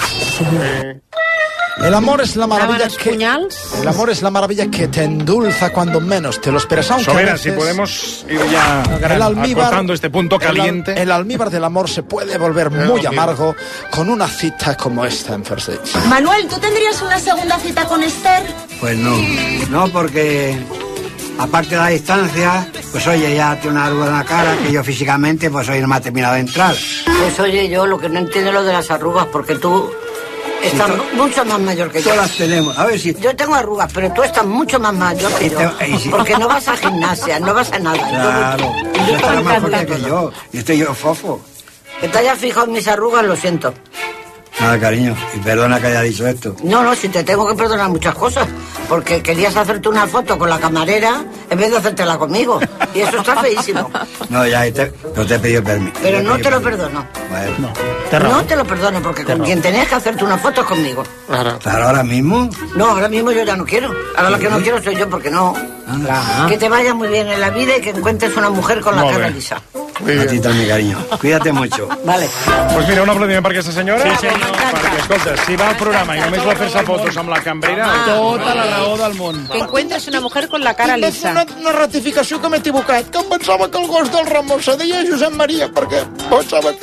El amor es la maravilla que el amor es la maravilla que te endulza cuando menos te lo esperas. Aunque Sobera, veces, si podemos ir ya el almíbar, acotando este punto caliente. El, el almíbar del amor se puede volver muy amargo con una cita como esta en First Dates. Manuel, ¿tú tendrías una segunda cita con Esther? Pues no, no porque aparte de la distancia, pues oye, ya tiene una arruga en la cara que yo físicamente pues hoy no me ha terminado de entrar. Pues oye, yo lo que no entiendo es lo de las arrugas, porque tú... Estás si mucho más mayor que yo. Todas las tenemos. A ver si... Yo tengo arrugas, pero tú estás mucho más mayor que yo. Te... Si... Porque no vas a gimnasia, no vas a nada. Claro. Yo, yo estás más fuerte que yo. Y estoy yo fofo. Que te hayas fijado en mis arrugas, lo siento. Nada, cariño. Y perdona que haya dicho esto. No, no, si te tengo que perdonar muchas cosas. Porque querías hacerte una foto con la camarera en vez de hacértela conmigo. Y eso está feísimo. No, ya te, no te he pedido permiso. Pero no te lo perdono. Bueno, no. Te no te lo perdono, porque te con quien tenés que hacerte una foto es conmigo. Claro. ¿Claro, ahora mismo? No, ahora mismo yo ya no quiero. Ahora lo que no quiero soy yo, porque no. Ah. Que te vaya muy bien en la vida y que encuentres una mujer con la Molt cara bé. lisa. A ti també, cariño. Cuídate mucho. Vale. Pues mira, un aplaudiment per aquesta senyora. Sí, senyor. Perquè, escolta, si va al programa i només va a fer-se fotos amb la cambrera... Ah. Tota la raó del món. Que encuentres una mujer con la cara lisa. Una, una ratificació que m'he equivocat, que em pensava que el gos del Ramon se deia Josep Maria, perquè pensava que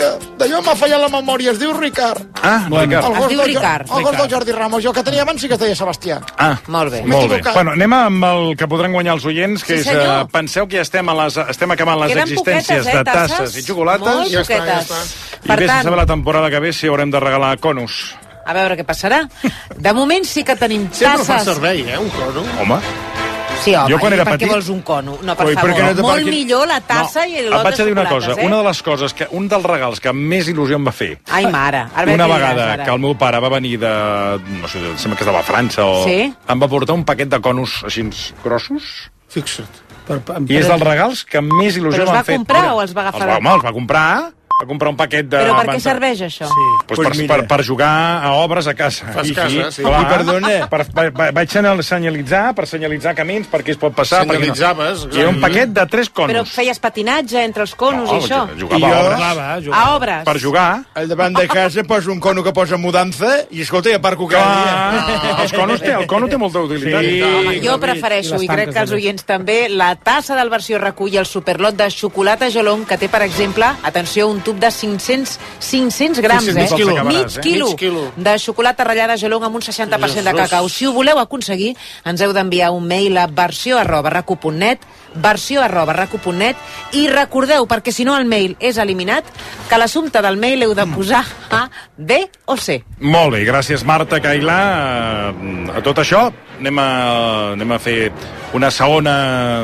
jo m'ha fallat la memòria, es diu Ricard. Ah, Ricard. El Es gos diu del Jo- Ricard. El gos del Jordi Ramos. Jo que tenia abans sí que es deia Sebastià. Ah, molt bé. Molt bé. equivocat. Bueno, anem amb el que podran guanyar els oients, que Sí, és... senyor. Uh, penseu que ja estem, a les, estem acabant les Queden existències poquetes, eh, de tasses tasses? i xocolates. Molt Ja està, ja poquetes. està. I Per vés a tant- saber la temporada que ve si haurem de regalar conus. A veure què passarà. De moment sí que tenim Sempre fa tasses. servei, eh, un cono. Home, Sí, home, Jo quan era i per petit- què vols un cono? No, per Oi, favor, perquè no te molt perquè- millor la tassa no, i et el lot vaig de a dir una xocolates, cosa. eh? Una de les coses, que un dels regals que més il·lusió em va fer, Ai, mare. Ara ve una què diràs, vegada ara? que el meu pare va venir de... no sé, sembla que estava a França o... Sí? Em va portar un paquet de conus així grossos. Fixa't. Per, per, I és dels regals que més il·lusió Però els m'han va fet. comprar Mira, o els va agafar? Els va, home, els va comprar... Va comprar un paquet de... Però per què van- serveix això? Pues Pues per, mira. per, per jugar a obres a casa. Fas I, casa, sí. Clar, I perdona. Per, per, per, vaig senyal- senyalitzar, per senyalitzar camins, per què es pot passar. per què no. Senyalitzaves, I era un paquet de tres conus. Però feies patinatge entre els conos No, i això? jugava I a jo- obres. Jugava, jugava. A obres? Per jugar. Al davant de casa poso un cono que posa mudança i, escolta, ja parco cada dia. Clar, els conus té, el cono té molta utilitat. Sí. Home, jo prefereixo, I les i crec tanques que els també. oients també, la tassa del versió recull el superlot de xocolata Jolong, que té, per exemple, atenció, un tub de cinc-cents grams, Sí, sí, eh? mig quilo. Mig quilo, Mig quilo. de xocolata ratllada Jolong amb un seixanta per cent de Jesús. cacau. Si ho voleu aconseguir, ens heu d'enviar un mail a versió arroba racu punt net, versió arroba racu punt net, i recordeu, perquè si no el mail és eliminat, que l'assumpte del mail heu de posar A, B o C. Molt bé, gràcies Marta, Cailà. A tot això anem a, anem a fer una segona...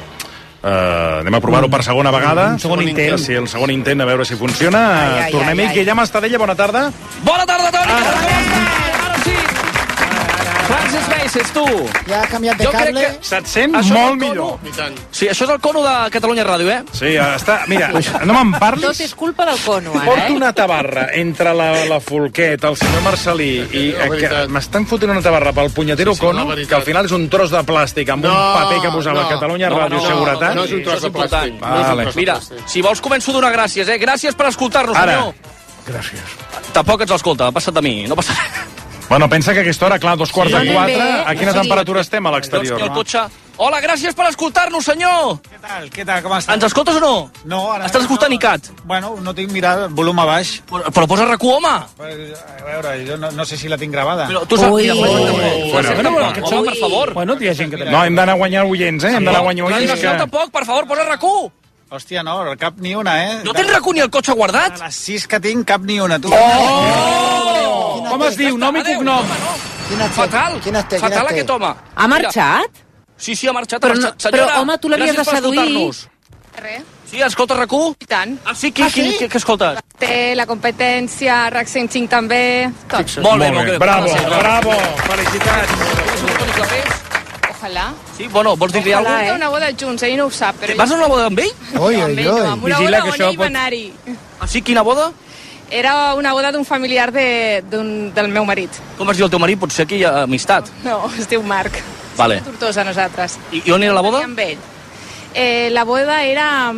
Uh, anem a provar-ho per segona vegada. Un segon intent. Sí, el segon intent, a veure si funciona. Ai, ai, Tornem-hi. ai, ai. Guillem Estadella, bona tarda. Bona tarda, Toni! Ah. Ara sí! Francis Bases, tu! Ja ha canviat de Jo crec cable. que- Se't sent Això és molt el cono. millor. I tant. Sí, això és el cono de Catalunya Ràdio, eh? Sí, està... Mira, no me'n parlis. Tot és culpa del cono, ara, Porto eh? una tabarra entre la, la Folquet, el senyor Marcelí, i La eh, que veritat. m'estan fotent una tabarra pel punyetero Sí, sí, la cono, veritat. que al final és un tros de plàstic amb un No, paper que posava no. Catalunya No, Ràdio no, Seguretat. no és un tros Això de és important. plàstic. No és un Vale. tros de Mira, plàstic. si vols començo a donar gràcies, eh? Gràcies per escoltar-nos, Ara. senyor. Gràcies. Tampoc ens l'escolta, ha passat de mi, no passa res. Bueno, pensa que a aquesta hora, clar, dos quarts Sí. de quatre, Anem bé. a quina Sí. temperatura estem a Doncs l'exterior? ni el cotxe... Hola, gràcies per escoltar-nos, senyor! Què tal? Què tal? Com estàs? Ens escoltes o no? No, ara... Estàs escoltant no. ICAT? Bueno, no tinc mirat volum a baix. Però, però posa R Q, home! A veure, jo no, no sé si la tinc gravada. Però tu saps... Ui. Mira, Ui. tampoc. Bueno, Tampoc. bueno, Home, home, per favor. Bueno, hi ha gent que... No, hem d'anar a guanyar oients, eh? Hem d'anar a guanyar No, oients. no, no, tampoc, per favor, posa R Q! Hòstia, no, cap ni una, eh? No tens R Q ni el cotxe guardat? De les sis que tinc, cap ni una, tu. Oh! Com es diu? Nom i Adéu. cognom. Quines té? Fatal! Quines té? Fatal Quines té? aquest home. Ha marxat? Sí, sí, ha marxat. Però ha no- marxat. Senyora, però, home, tu l'havies gràcies de per seduir. escoltar-nos. Res. Sí, escolta R Q? I tant. Ah, sí? Qui, Ah, qui, sí? qui, què escoltes? Té la competència, RAC cent cinc també, tot. Molt bé, molt bé. Bravo, Gràcies. bravo, felicitats. Toni Clapés? Ojalà. Sí, bueno, vols dir-li Ojalà, alguna eh? cosa? una boda junts, ell no ho sap, però... Vas a una boda amb ell? Ui, no, amb ui, ell no, ui. amb una Vigila, boda que on això ell va pot- anar-hi. Ah, sí? Quina boda? Era una boda d'un familiar de, d'un, del meu marit. Com es diu el teu marit? Potser aquí hi ha amistat. No, es diu Marc. Vale. Tortosa, nosaltres. I, i on era la boda? Amb ell. Eh, la boda era...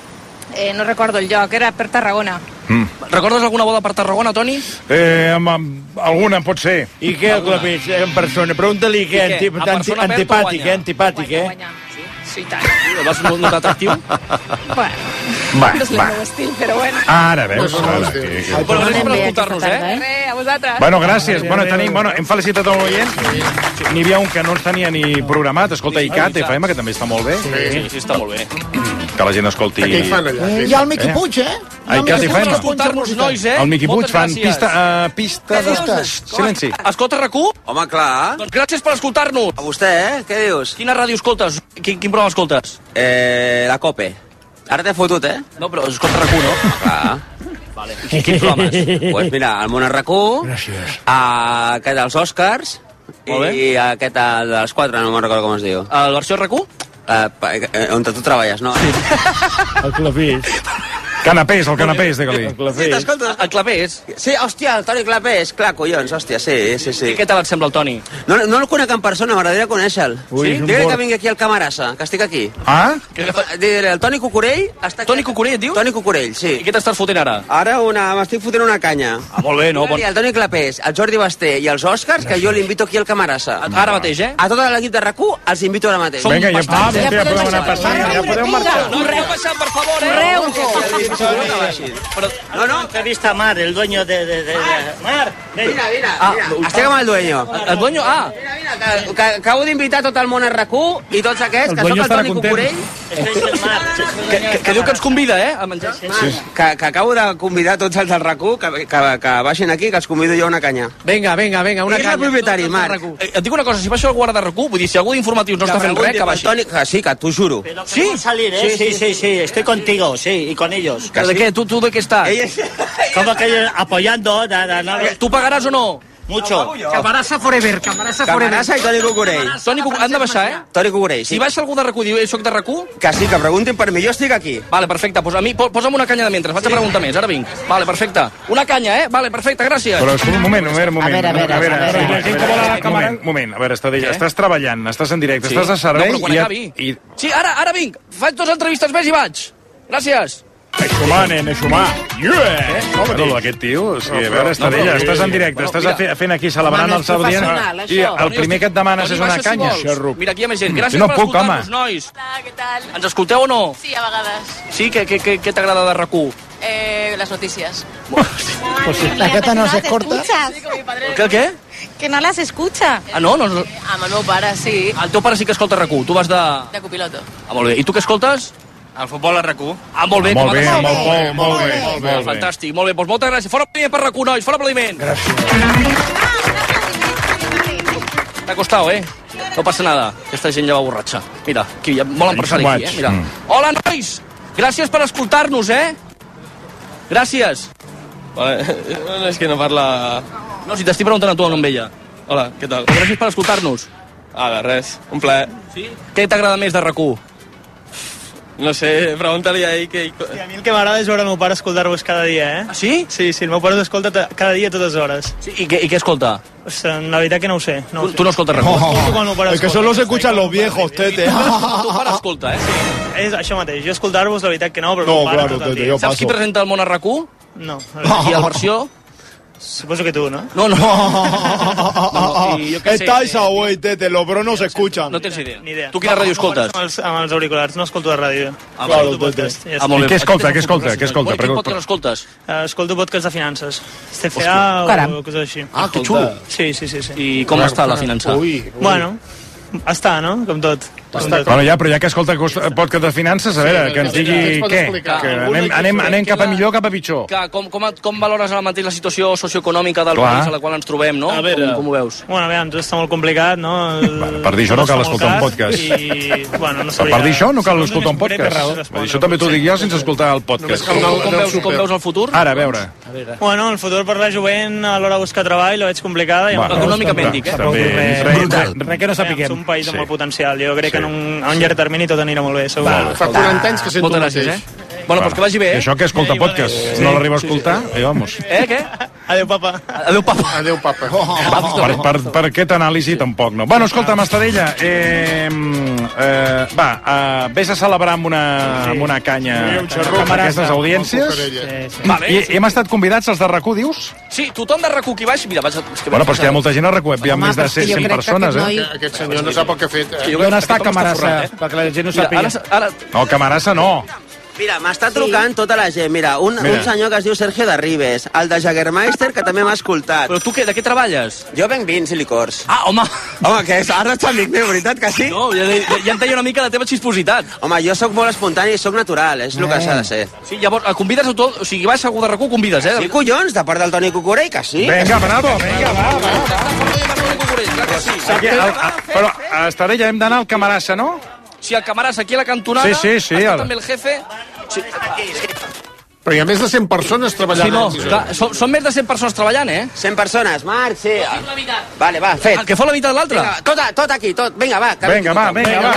Eh, no recordo el lloc, era per Tarragona. Mm. Recordes alguna boda per Tarragona, Toni? Eh, amb, amb, alguna pot ser. I què, Clapés, en persona? Pregunta-li I què, què? anti, En anti, persona perd o antipàtic, guanya? eh, antipàtic, eh? Guanya, sí, i tant. El vas notar atractiu? Bueno, Va, no és el va. meu estil, però bueno. Ara, veus? No és el meu Ara, estil. que, que... Bueno, gràcies per Anem bé escoltar-nos, aquesta tarda, eh? eh? Res, a vosaltres. Bueno, gràcies. Bueno, tenim, bueno, hem felicitat el oient. N'hi havia un que no ens tenia ni programat. Escolta, ICAT, F M, que també està molt bé. Sí, sí, està molt bé. Que la gent escolti... Què hi fan allà? Eh, Hi ha el Miqui Eh? Puig, eh? Ai, Hi ha que el t'hi Miqui fan. Puig que Escoltar-nos, punxa nois, eh? El Miqui Puig Moltes fan gràcies. pista... Uh, pista de... Pistes. Silenci. Escolta R Q? Home, clar. Doncs gràcies per escoltar-nos. A vostè, eh? Què dius? Quina ràdio escoltes? Quin, quin programa escoltes? Eh, la COPE. Ara t'he fotut, eh? No, però escolta R Q, no? Clar. Vale. I quins programes? Pues mira, el Món R Q, Gràcies. a aquest dels Oscars, Molt bé. i aquest el dels quatre, no me'n recordo com es diu. El versió R Q? Uh, on tu treballes, no? Sí. El Clapés. Canapés, el canapés, digue-li. Sí, t'escolto. El Clapés? Sí, hòstia, el Toni Clapés. Clar, collons, hòstia, sí, sí, sí. I què tal et sembla el Toni? No, no el conec en persona, m'agradaria conèixer-lo. Ui, és un Digue-li bord. que vingui aquí al Camarasa, que estic aquí. Ah? Digue-li, el Toni Cucurell... Està... Toni Cucurell, et dius? Toni Cucurell, sí. I què t'estàs fotent ara? Ara una... m'estic fotent una canya. Ah, molt bé, no? Bon... Digue-li al Toni Clapés, al Jordi Basté i als Oscars que jo l'invito aquí al Camarasa. Ara mateix, eh? A tot l'equip de R Q els invito ara mateix. Vinga, ja, bastants, ja, eh? ja podem anar passant, ja podeu marxar. No, aneu passant, per favor, eh? Correu! Però, No, no. Entrevista a Mar, el dueño de... de, de, de... Mar, ven. Mira, mira, ah, mira. Estic amb el dueño. El dueño, ah. Mira, mira, que, que acabo d'invitar tot el món a RAC u i tots aquests, que sóc el Toni Cucurell. Que, que, que diu que ens convida, eh, a menjar. Sí. Que, que acabo de convidar tots els del RAC u que, que, que baixin aquí, que els convido jo a una canya. Vinga, vinga, vinga, una Ell és canya. el propietari, Marc. Eh, et dic una cosa, si baixo el guarda de RAC u, vull dir, si algú d'informatius no està fent res, que baixi. Toni, que sí, que t'ho juro. ¿Sí? salir, ¿eh? Sí, sí, sí, sí, estoy contigo, sí, y con ellos. ¿Pero de qué? ¿Tú, tú de qué estás? ¿Cómo que ellos apoyando? Da, da, da. ¿Tú pagaràs o no? Mucho. Camarasa forever, Camarasa forever. Camarasa i Toni Cucurell. Toni Cucurell, han de baixar, eh? Toni Cucurell, sí. Si baixa algú de RAC u i diu, eh, soc de RAC u? Que sí, que preguntin per mi, jo estic aquí. Vale, perfecte, pues a mi, po- posa'm una canya de mentre, vaig a preguntar més, ara vinc. Vale, perfecte. Una canya, eh? Vale, perfecte, gràcies. Però escolta, un moment, un moment, un moment. A veure, a veure, a veure, a veure. a veure, un moment, un moment, a veure, Estadella, Què? estàs treballant, estàs en directe, Sí. estàs a servei... No, però quan i et- acabi. I... Sí, ara, ara vinc. Faig dues entrevistes més i vaig. Gràcies. Aixumar, nen, aixumar. Yeah! Però aquest tio, o sigui, a veure, Estadella, estàs en directe, estàs fe- fent aquí celebrant Home, no el és seu dia, professional, i això. el primer que et demanes Toni, és una baixa, si canya. vols. Mira, aquí hi ha més gent. Gràcies Si no per puc, home. escoltar-nos, nois. Hola, ¿qué tal? Ens escolteu o no? Sí, a vegades. Sí? Què, què, què, què t'agrada de RAC u? Eh, las noticias. Pues si la jeta no se corta. Què, el què? Que no las escucha. Ah, no? no, no. A meu pare, sí. El teu pare sí que escolta RAC u. Tu vas de... De copiloto. Ah, molt bé. I tu què escoltes? El futbol a RAC u. Ah, molt bé. Molt bé, com a- molt bé, molt bé, molt bé. Fantàstic, molt bé. Doncs moltes gràcies. Fora aplaudiment per RAC u, nois. Fora aplaudiment. T'ha costat, eh? No passa nada. Aquesta gent ja va borratxa. Mira, aquí hi ha molt empresari aquí, eh? Mira. Mm. Hola, nois! Gràcies per escoltar-nos, eh? Gràcies. Vale. No, és que no parla... No, si t'estic preguntant a tu, no amb ella. Hola, què tal? Gràcies per escoltar-nos. Ah, de res, un plaer. Sí? Què t'agrada més de RAC u? No sé, pregunta-li a ell que... Sí, a mi el que m'agrada és veure el meu pare escoltar-vos cada dia, eh? Ah, sí? Sí, sí, el meu pare t'escolta t- cada dia a totes hores. Sí, i, què, I què escolta? Pues, eh, la veritat que no ho sé. No ho Tu, sé. tu no escoltes RAC u? Escolto quan el meu pare Es que escolta. solo se escuchan los viejos, tete. Tu pare escolta, eh? És això mateix, jo escoltar-vos la veritat que no, però No, el meu pare claro, tot el tete, dia. yo Saps qui presenta el món a RAC u? No. I la versió? Suposo que tu, no? No, no. no, I jo què sé. Estáis a güey, tete, los bros no se escuchan. No tens idea. Ni idea. Tu quina ràdio escoltes? Amb els, amb els auriculars, no escolto de ràdio. Ah, Claro, Escolto tete. podcast, ja Ah, està. molt I bé. què escolta, Aquest què és un escolta, professional. què escolta? Quin Pregu- podcast escoltes? Eh, escolto podcast de finances. C F A Caram. o coses així. Ah, que xulo. Sí, sí, sí. sí. I com està la finança? Uy, uy. Bueno, està, no? Com tot. Com tot. Bueno, ja, però ja que escolta cost- podcast de finances, a veure, que ens digui què, que anem, anem, anem cap a millor o cap a pitjor. Que, com, com, com valores ara mateix la situació socioeconòmica del Clar. país a la qual ens trobem, no? A veure. Com, com ho veus? Bueno, aviam, tot està molt complicat, no? El... Bueno, per dir això no cal tot està escoltar un molt podcast. car I, bueno, no Per sabria... dir això no cal no escoltar un més podcast. raó. Vull dir, això també t'ho dic jo sense escoltar el podcast. Com, com, veus, com veus el futur? Ara, a veure. Bueno, el futur per la jovent a l'hora de buscar treball lo veig complicada. I Bueno, econòmicament dic, eh? També, Res, res, res, res, res que no sapiguem. És un país amb Sí. molt potencial. Jo crec Sí. que en un, a un llarg termini tot anirà molt bé, segur. Va, Fa quaranta anys que sento Moltes el gràcies, mateix. eh? Bueno, doncs que vagi bé, I eh? això que escolta podcast, no l'arriba a escoltar, i vamos. Eh, què? Adéu, papa. Adéu, papa. Adéu, papa. Per, per, per aquest anàlisi tampoc no. Bueno, escolta, Mastadella, eh, eh, va, eh, vés a celebrar amb una, amb una canya amb aquestes audiències. Vale. I hem estat convidats els de RAC u, dius? Sí, tothom de RAC u aquí baix... Mira, vaig... a- És que Bueno, però és que hi ha molta gent a RAC u, hi ha Home, més de però és que jo cent crec que persones, aquest eh? noi- Aquest senyor no sap el que ha fet. que Eh? jo I on crec està que tothom Camarasa? forrat, eh? Perquè la gent ho Mira, sàpiga. ara, ara... No, Camarasa no. Mira, m'està trucant tota la gent. Mira, un, Mira. un senyor que es diu Sergio de Ribes, el de Jagermeister, que també m'ha escoltat. Però tu què, de què treballes? Jo venc vins i licors. Ah, home! Home, que és? Ara ets amic meu, veritat que sí? No, ja, ja, ja entenc una mica la teva xispositat. Home, jo sóc molt espontani i sóc natural, és el que s'ha de ser. Sí, llavors, el convides a tot... O sigui, vas a algú de RAC u, convides, eh? Sí, collons, de part del Toni Cucurell, que sí. Vinga, bravo, vinga, va, va. Aquí, Sí, el, el, però a Estadella hem d'anar al Camarasa, no? Si el Camarasa aquí a la cantonada... Sí, sí, sí, Està el- també el jefe... Sí, Però hi ha més de cent persones treballant. sí no, aquí, clar, són, són més de cent persones treballant, eh? cent persones, Marc, sí. Vale, va, fet. El que fa la meitat de l'altre. Vinga, tot, tot aquí, tot. Vinga, va. que Vinga, va, vinga, va.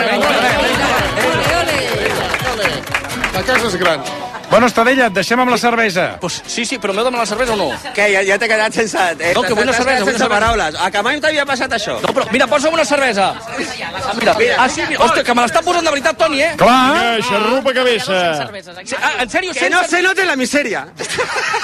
La casa és gran. Bueno, Estadella, et deixem amb la cervesa. Pues, sí, sí, però m'heu demanat la cervesa o no? Què, ja, ja t'he quedat sense... Eh, No, que vull una t'has cervesa, quedat vull una sense cervesa. paraules. A que mai t'havia passat això. No, però mira, posa'm una cervesa. Mira, ah, sí, mira, hòstia, que me l'està posant de veritat, Toni, eh? Clar. Xarrupa cabeza. Sí, ah, en sèrio, Que no se note la misèria.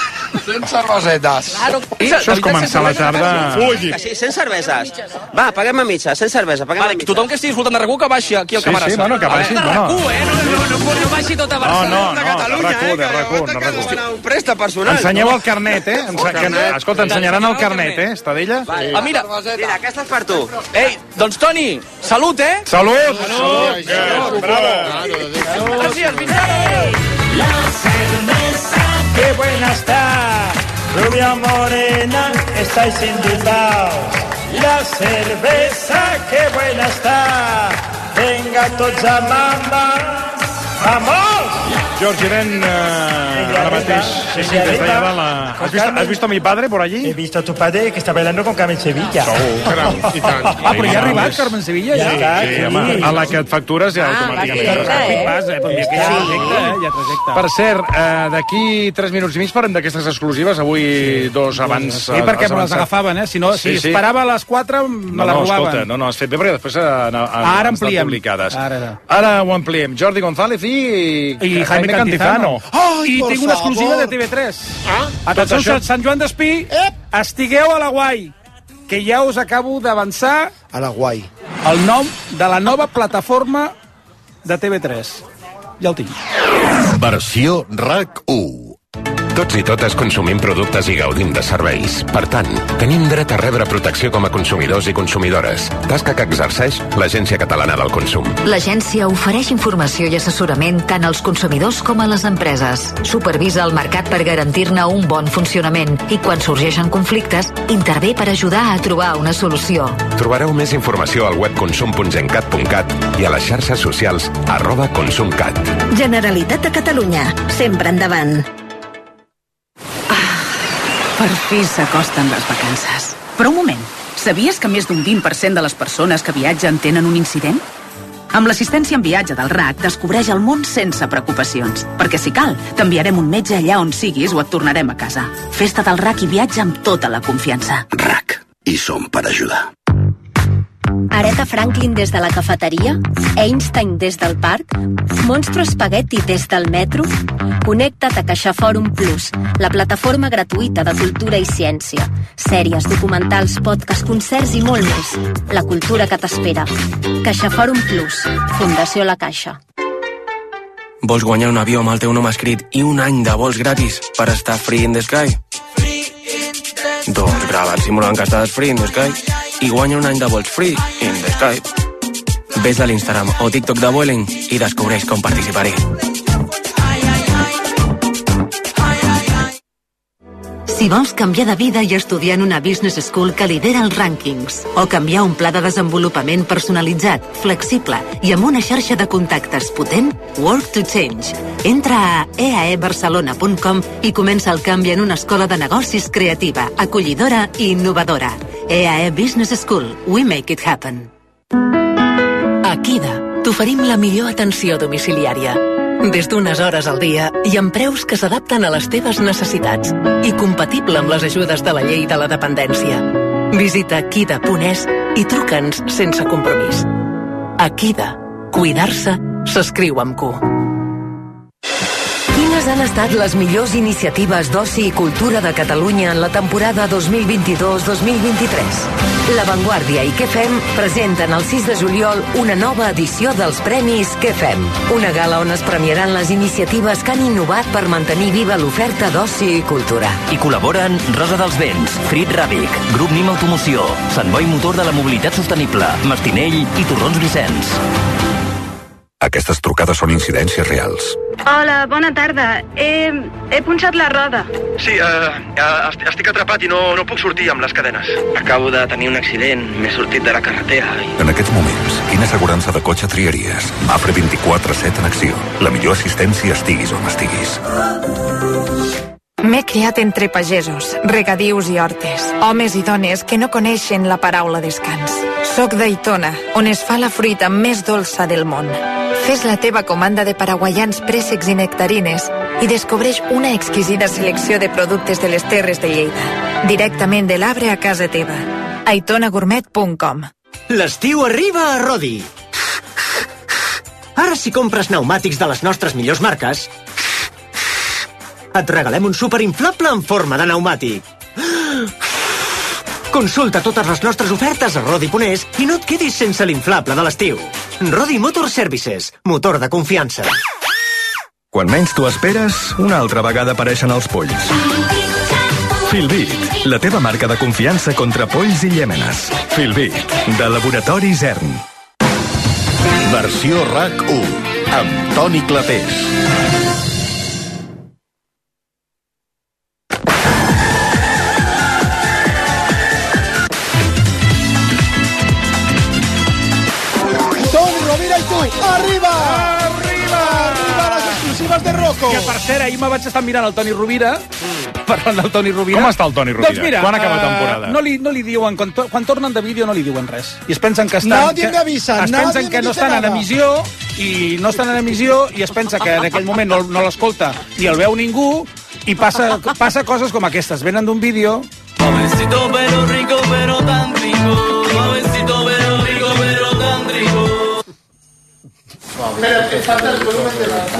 cent cervesetes. Claro. Això és començar la tarda... Ui, que sí, cent cerveses. Va, paguem a mitja, cent cerveses, paguem Vale, a mitja. tothom que estigui escoltant de RAC1 que baixi aquí al Sí, Camarasa. sí, bueno, que baixi, De bueno. RAC1, eh? No, no, no, no, no baixi tot a No, Barcelona. no, no, de RAC1, de RAC1, de RAC1. Un préstec personal. Ensenyeu el carnet, eh? Ense- que- Escolta, ensenyaran el carnet, eh? Estadella? Ah, mira, Mira, aquesta és per tu. ei, doncs Toni, salut, eh? Salut! Salut! Salut! Bravo! Gràcies, fins ara! La cerveza, qué buena está. Rubia morena, estáis invitados. La cerveza, qué buena está. Venga tots a mama. ¡Vamos! George Ren, eh, ara mateix, sí, sí, des d'allà de la... ¿Has visto, ¿Has visto a mi padre por allí? He visto a tu padre que está bailando con Carmen Sevilla. Segur, i tant. Ah, però ja ha arribat Carmen Sevilla, ja. Sí, sí, home, a la que et factures ja automàticament. Què passa, eh? Però ja trajecte, eh? Ja trajecte. Per cert, eh, d'aquí tres minuts i mig parlem d'aquestes exclusives, avui dos abans... Sí, perquè me les agafaven, eh? Si, no, si Sí, sí. esperava a les quatre, me No, les no, robaven. escolta, no, no, has fet bé perquè després han, han, Ara han estat ampliem. publicades. Ara. Ara ho ampliem. Jordi González i... I Jaime Cantizano. Ai, I por tinc una exclusiva favor. de T V tres. Ah? Atenció, Tot això- Sant Joan d'Espí, estigueu a la guai, que ja us acabo d'avançar A la guai. el nom de la nova plataforma de T V tres. Ja el tinc. Versió RAC u. Tots i totes consumim productes i gaudim de serveis. Per tant, tenim dret a rebre protecció com a consumidors i consumidores. Tasca que exerceix l'Agència Catalana del Consum. L'agència ofereix informació i assessorament tant als consumidors com a les empreses. Supervisa el mercat per garantir-ne un bon funcionament i quan sorgeixen conflictes, intervé per ajudar a trobar una solució. Trobareu més informació al web consum punt gencat punt cat i a les xarxes socials arroba consumcat. Generalitat de Catalunya. Sempre endavant. Per fi s'acosten les vacances. Però un moment, sabies que més d'un vint per cent de les persones que viatgen tenen un incident? Amb l'assistència en viatge del RAC descobreix el món sense preocupacions, perquè si cal, t'enviarem un metge allà on siguis o et tornarem a casa. Festa del RAC i viatja amb tota la confiança. RAC. I som per ajudar. Aretha Franklin des de la cafeteria, Einstein des del parc, Monstro Spaghetti des del metro. Connecta't a CaixaForum Plus, la plataforma gratuïta de cultura i ciència. Sèries, documentals, podcasts, concerts i molt més. La cultura que t'espera. CaixaForum Plus, Fundació La Caixa. Vols guanyar un avió amb el teu nom escrit i un any de vols gratis per estar free in the sky? Doncs grava't simulant que estàs free in the sky i guanya un any de vols free in the sky. Ves a l'Instagram o TikTok de Vueling i descobreix com participar-hi. Si vols canviar de vida i estudiar en una business school que lidera els rànquings, o canviar un pla de desenvolupament personalitzat, flexible i amb una xarxa de contactes potent, Work to Change. Entra a e a e barcelona punt com i comença el canvi en una escola de negocis creativa, acollidora i innovadora. E A E Business School. We make it happen. A Kida t'oferim la millor atenció domiciliària. Des d'unes hores al dia i amb preus que s'adapten a les teves necessitats i compatible amb les ajudes de la llei de la dependència. Visita kida punt es i truca'ns sense compromís. A Kida, cuidar-se s'escriu amb Q. Quines han estat les millors iniciatives d'oci i cultura de Catalunya en la temporada dos mil vint-i-dos dos mil vint-i-tres? La Vanguardia i Què Fem presenten el sis de juliol una nova edició dels Premis Què Fem, una gala on es premiaran les iniciatives que han innovat per mantenir viva l'oferta d'oci i cultura. Hi col·laboren Rosa dels Vents, Frit Ràbic, Grup Nim Automoció, Sant Boi Motor de la Mobilitat Sostenible, Mastinell i Torrons Vicenç. Aquestes trucades són incidències reals. Hola, bona tarda. He, he punxat la roda. Sí, uh, uh, estic atrapat i no, no puc sortir amb les cadenes. Acabo de tenir un accident, m'he sortit de la carretera. I... En aquests moments, quina assegurança de cotxe triaries? Mafre vint-i-quatre set en acció. La millor assistència estiguis on estiguis. M'he criat entre pagesos, regadius i hortes, homes i dones que no coneixen la paraula descans. Soc d'Aitona, on es fa la fruita més dolça del món. Fes la teva comanda de paraguaians, préssecs i nectarines i descobreix una exquisida selecció de productes de les terres de Lleida. Directament de l'arbre a casa teva. aitona gourmet punt com. L'estiu arriba a Rodi. Ara si compres pneumàtics de les nostres millors marques, Et regalem un superinflable en forma de pneumàtic. Consulta totes les nostres ofertes a Rodi Ponés i no et quedis sense l'inflable de l'estiu. Rodi Motor Services, motor de confiança. Quan menys t'ho esperes, una altra vegada apareixen els polls. Filbit, la teva marca de confiança contra polls i llèmenes. Filbit, de Laboratori Zern. Versió RAC u, amb Toni Clapés. Arriba! Arriba! Arriba les exclusives de Rocco! Que, per cert, ahir me vaig estar mirant el Toni Rovira, mm. parlant del Toni Rovira. Com està el Toni Rovira? Doncs mira, quan acaba la temporada? Uh, no, li, no li diuen, quan, to, quan tornen de vídeo no li diuen res. I es pensen que estan... Nadie me avisa, es nadie pensen que me no estan nada. en emissió, i no estan en emissió, i es pensa que en aquell moment no, no l'escolta ni el veu ningú, i passa, passa coses com aquestes. Venen d'un vídeo... Suavecito pero rico pero tan rico. Suavecito pero rico pero tan rico. Pero te falta el volumen de la...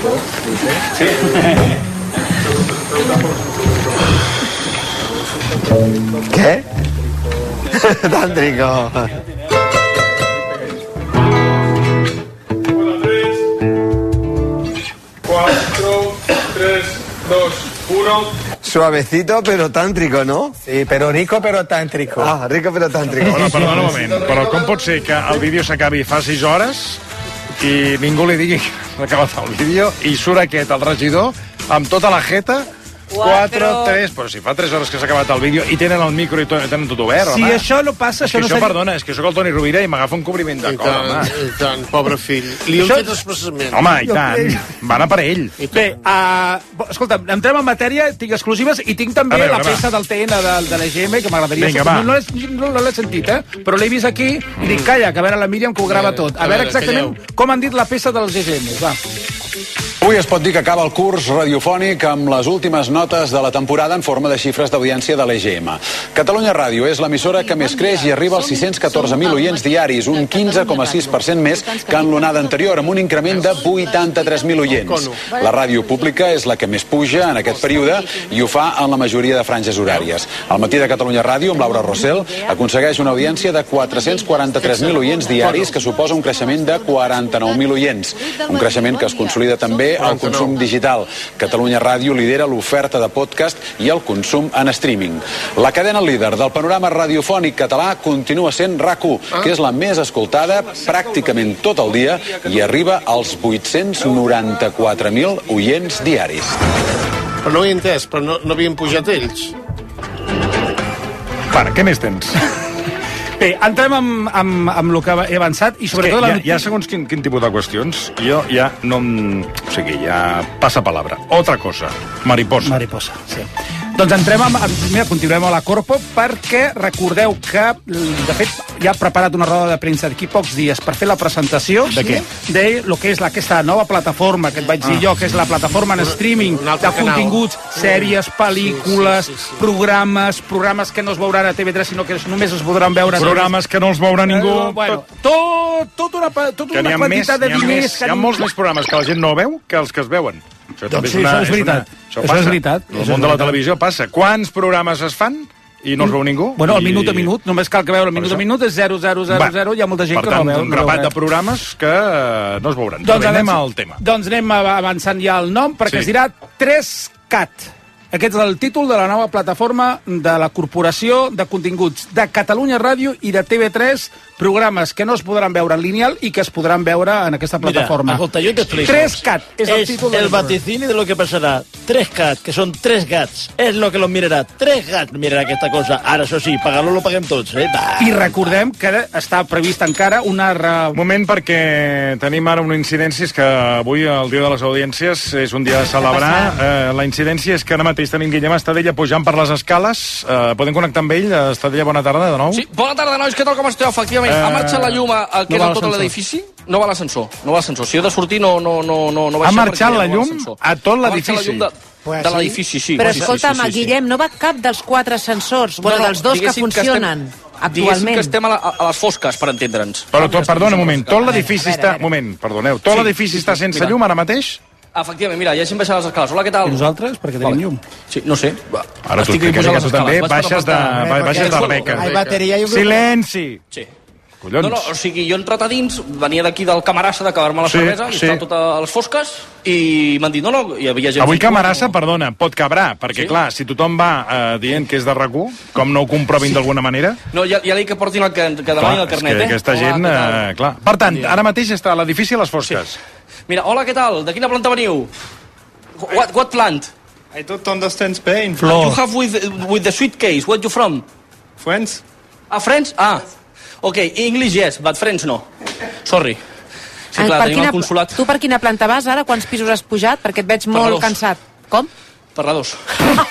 Sí. ¿Qué? Tan rico. cuatro, tres, dos, uno. Suavecito pero tántrico, ¿no? Sí, pero rico pero tántrico. Ah, rico pero tántrico. Però, perdona un moment, però com pot ser que el vídeo s'acabi fa sis hores i ningú li digui que s'ha acabat el vídeo i surt aquest, el regidor, amb tota la jeta... quatre, tres... Però si fa tres hores que s'ha acabat el vídeo i tenen el micro i tot, tenen tot obert, si home. això no passa... És que això, perdona, és que sóc el Toni Rovira i m'agafa un cobriment de cor, home. I tant, pobre fill. Li hem fet expressament. Home, i tant. Van a per ell. Bé, uh, escolta, entrem en matèria, tinc exclusives i tinc també veure, la peça del T N de, de l'E G M, que m'agradaria... Vinga, va. No, no, no l'he sentit, eh? Però l'he vist aquí i dic, calla, que a veure la Míriam que ho grava tot. A, a veure exactament com han dit la peça dels E G M. Va. Avui es pot dir que acaba el curs radiofònic amb les últimes notes de la temporada en forma de xifres d'audiència de l'E G M. Catalunya Ràdio és l'emissora que més creix i arriba als sis-cents catorze mil oients diaris, un quinze coma sis per cent més que en l'onada anterior, amb un increment de vuitanta-tres mil oients. La ràdio pública és la que més puja en aquest període i ho fa en la majoria de franges horàries. El matí de Catalunya Ràdio, amb Laura Rossell, aconsegueix una audiència de quatre-cents quaranta-tres mil oients diaris, que suposa un creixement de quaranta-nou mil oients. Un creixement que es consolida també al consum digital. Catalunya Ràdio lidera l'oferta de podcast i el consum en streaming. La cadena líder del panorama radiofònic català continua sent RAC u, que és la més escoltada pràcticament tot el dia i arriba als vuit-cents noranta-quatre mil oients diaris. Però no ho he entès, però no, no havien pujat ells. Para, què més tens? Bé, entrem amb, amb, amb el que he avançat i sobretot... Hi ha, hi ha segons quin, quin tipus de qüestions. Jo ja no... O sigui, ja passa palabra. Otra cosa. Mariposa. Mariposa, sí. Doncs entrem amb... Mira, continuem a la Corpo perquè recordeu que, de fet, ja ha preparat una roda de premsa d'aquí pocs dies per fer la presentació de què? De lo que és la, aquesta nova plataforma que et vaig dir Ah. jo, que és la plataforma en streaming de canal. continguts, sèries, pel·lícules, Sí, sí, sí. programes, programes que no es veuran a T V tres, sinó que només es podran veure... Programes que no els veurà ningú. Eh, bueno, tot, tot una, tot Que n'hi una ha més, quantitat de n'hi ha, diners... més, hi ha molts més programes que la gent no veu que els que es veuen. Això Doncs sí, això és veritat. Això, Això passa. és veritat. El Això món és de la veritat. televisió passa. Quants programes es fan i no els veu ningú? Bueno, el I- minut a minut, només cal que veure el minut a minut, és zero zero zero zero, hi ha molta gent per que tant, no veu. un no veu rapat res. de programes que eh, no es veuran. Doncs, Doncs anem anem- al tema. Doncs anem avançant ja el nom, perquè Sí. es dirà tres cat. Aquest és el títol de la nova plataforma de la Corporació de Continguts de Catalunya Ràdio i de T V tres, programes que no es podran veure en lineal i que es podran veure en aquesta plataforma. Mira, escolta, yo te explico. tres cat és el es títol del el programa. vaticinio de lo que pasará. Tres cat, que son tres gats. Es lo que los mirará. Tres gats mirarà aquesta cosa. Ara, això sí, pagar-lo lo paguem tots, eh? Va. I recordem que està prevista encara una... Re... Un moment, perquè tenim ara una incidència, és que avui, el dia de les audiències, és un dia de celebrar. Eh, la incidència és que ara mateix tenim Guillem Estadella pujant per les escales. Eh, podem connectar amb ell? Estadella, bona tarda, de nou. Sí, bona tarda, nois, què tal, com esteu? Efectivament, Eh, ha marxat la llum al que no és va a tot l'ascensor. l'edifici? No va a l'ascensor, no va a l'ascensor. Si he de sortir, no, no, no, no, no Ha baixar marxat perquè la no va llum l'ascensor. a tot Ha marxat l'edifici. la llum de, Pues de sí. l'edifici, sí. Però sí, escolta'm, sí, sí, sí. Guillem, no va cap dels quatre ascensors, bueno, No, no, dels dos que diguéssim que funcionen estem- Diguéssim actualment. que estem a, la, a les fosques, per entendre'ns. Però, tot, perdona un moment, tot l'edifici A veure, a està... veure. moment, perdoneu, tot Sí, l'edifici sí, està sí, sense mira. llum ara mateix? Efectivament, mira, ja hem baixat les escales. Hola, què tal? I nosaltres? Perquè tenim llum. Sí, no sé. Ara tu, que, que, que tu també baixes de, baixes de la beca. Silenci! Sí. Collons. No, no, o sigui, jo he entrat a dins, venia d'aquí del Camarassa d'acabar-me la Sí, cervesa, i sí. estava tot a les fosques, i m'han dit, no, no, hi havia gent... Avui Camarassa, perdona, pot cabrar, perquè Sí? clar, si tothom va eh, dient que és de RAC u, com no ho comprovin d'alguna manera... No, ja, ja li dic que portin el, que, que demanin el carnet, és que eh? aquesta gent, eh, clar. Per tant, ara mateix està a l'edifici a les fosques. Mira, hola, què tal? De quina planta veniu? What, what plant? I don't understand Spain. You have with, with the suitcase. Where you from? Friends. Ah, Friends? Ah. Ok, English yes, but Friends no. Sorry. Sí, clar, per tenim quina, el consulat. Tu per quina planta vas ara? Quants pisos has pujat? Perquè et veig Per molt dos. cansat. Com? Per la dos.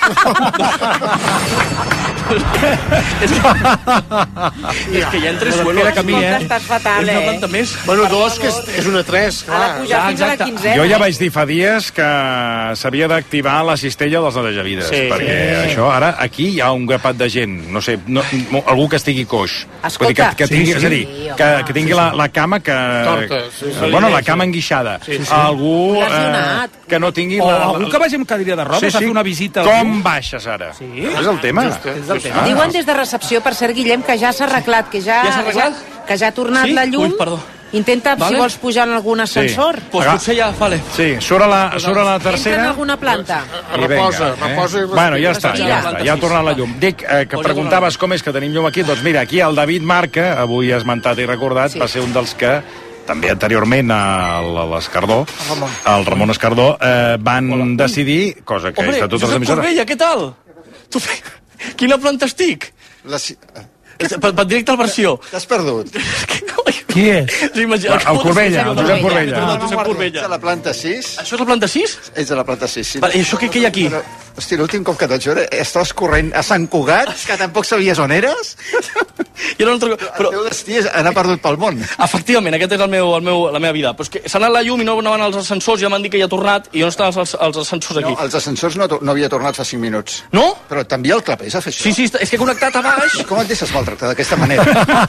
És que ja entre suelo. Queda camí, eh? Estàs fatal, És una eh? planta més. Bueno, dos, que és, és una tres, Ha de clar. pujar fins a la quinzena. Jo ja vaig dir fa dies que s'havia d'activar la cistella dels netejavides, Sí. perquè Sí. això, ara, aquí hi ha un grapat de gent, no sé, no, no, algú que estigui coix. Escolta. Vull dir, que, que tingui, Sí, sí. és a dir, Sí, que, home. que tingui la, la cama que... Torta, sí, sí. Bueno, la cama enguixada. Sí, sí. Algú Lesionat. que no tingui... O la, algú que vagi amb cadira de rodes a fer una visita. al Com club. baixes ara? Sí. És el tema. Just, eh? És el tema. Diuen des de recepció, per cert, Guillem, que ja s'ha arreglat, que ja, Ja s'ha arreglat? ja, que ja ha tornat Sí? la llum. Ui, perdó. Intenta, Vale. si vols, pujar en algun ascensor. Pues Aga- potser ja, vale. Sí, surt a la, surt a la Entra en tercera... alguna planta. I vinga, Reposa, reposa i respira. Bueno, ja està, Respira. ja està, ja ha tornat la llum. Dic, eh, que Pues ja preguntaves com és que tenim llum aquí, doncs mira, aquí el David Marca, avui esmentat i recordat, Sí. va ser un dels que també anteriorment a l'Escardó, el Ramon Escardó, eh, van decidir, cosa que Hombre, és de totes les Josep emissores... Corbella, què tal? Tu, quina planta estic? La... ci- Per, per directe al versió. T'has perdut. Qui és? Sí, imagina, El Corbella, el Josep Corbella. Perdó, Josep Ets a Corbella. la planta sis? Això és la planta sis? Ets a la planta sis, sí. Vale, i això què, què hi ha aquí? Però, hosti, l'últim cop que et vaig veure estaves corrent a Sant Cugat, que tampoc sabies on eres. I era un altre... Però... El teu destí és anar perdut pel món. Efectivament, aquest és el meu, el meu, la meva vida. Però és que s'ha anat la llum i no anaven els ascensors, ja m'han dit que ja ha tornat i on estan els, els ascensors aquí? No, els ascensors no, to- no havia tornat fa cinc minuts. No? Però t'envia el clapés a fer això. Sí, sí, és que he connectat a baix. Com et deixes maltractar d'aquesta manera?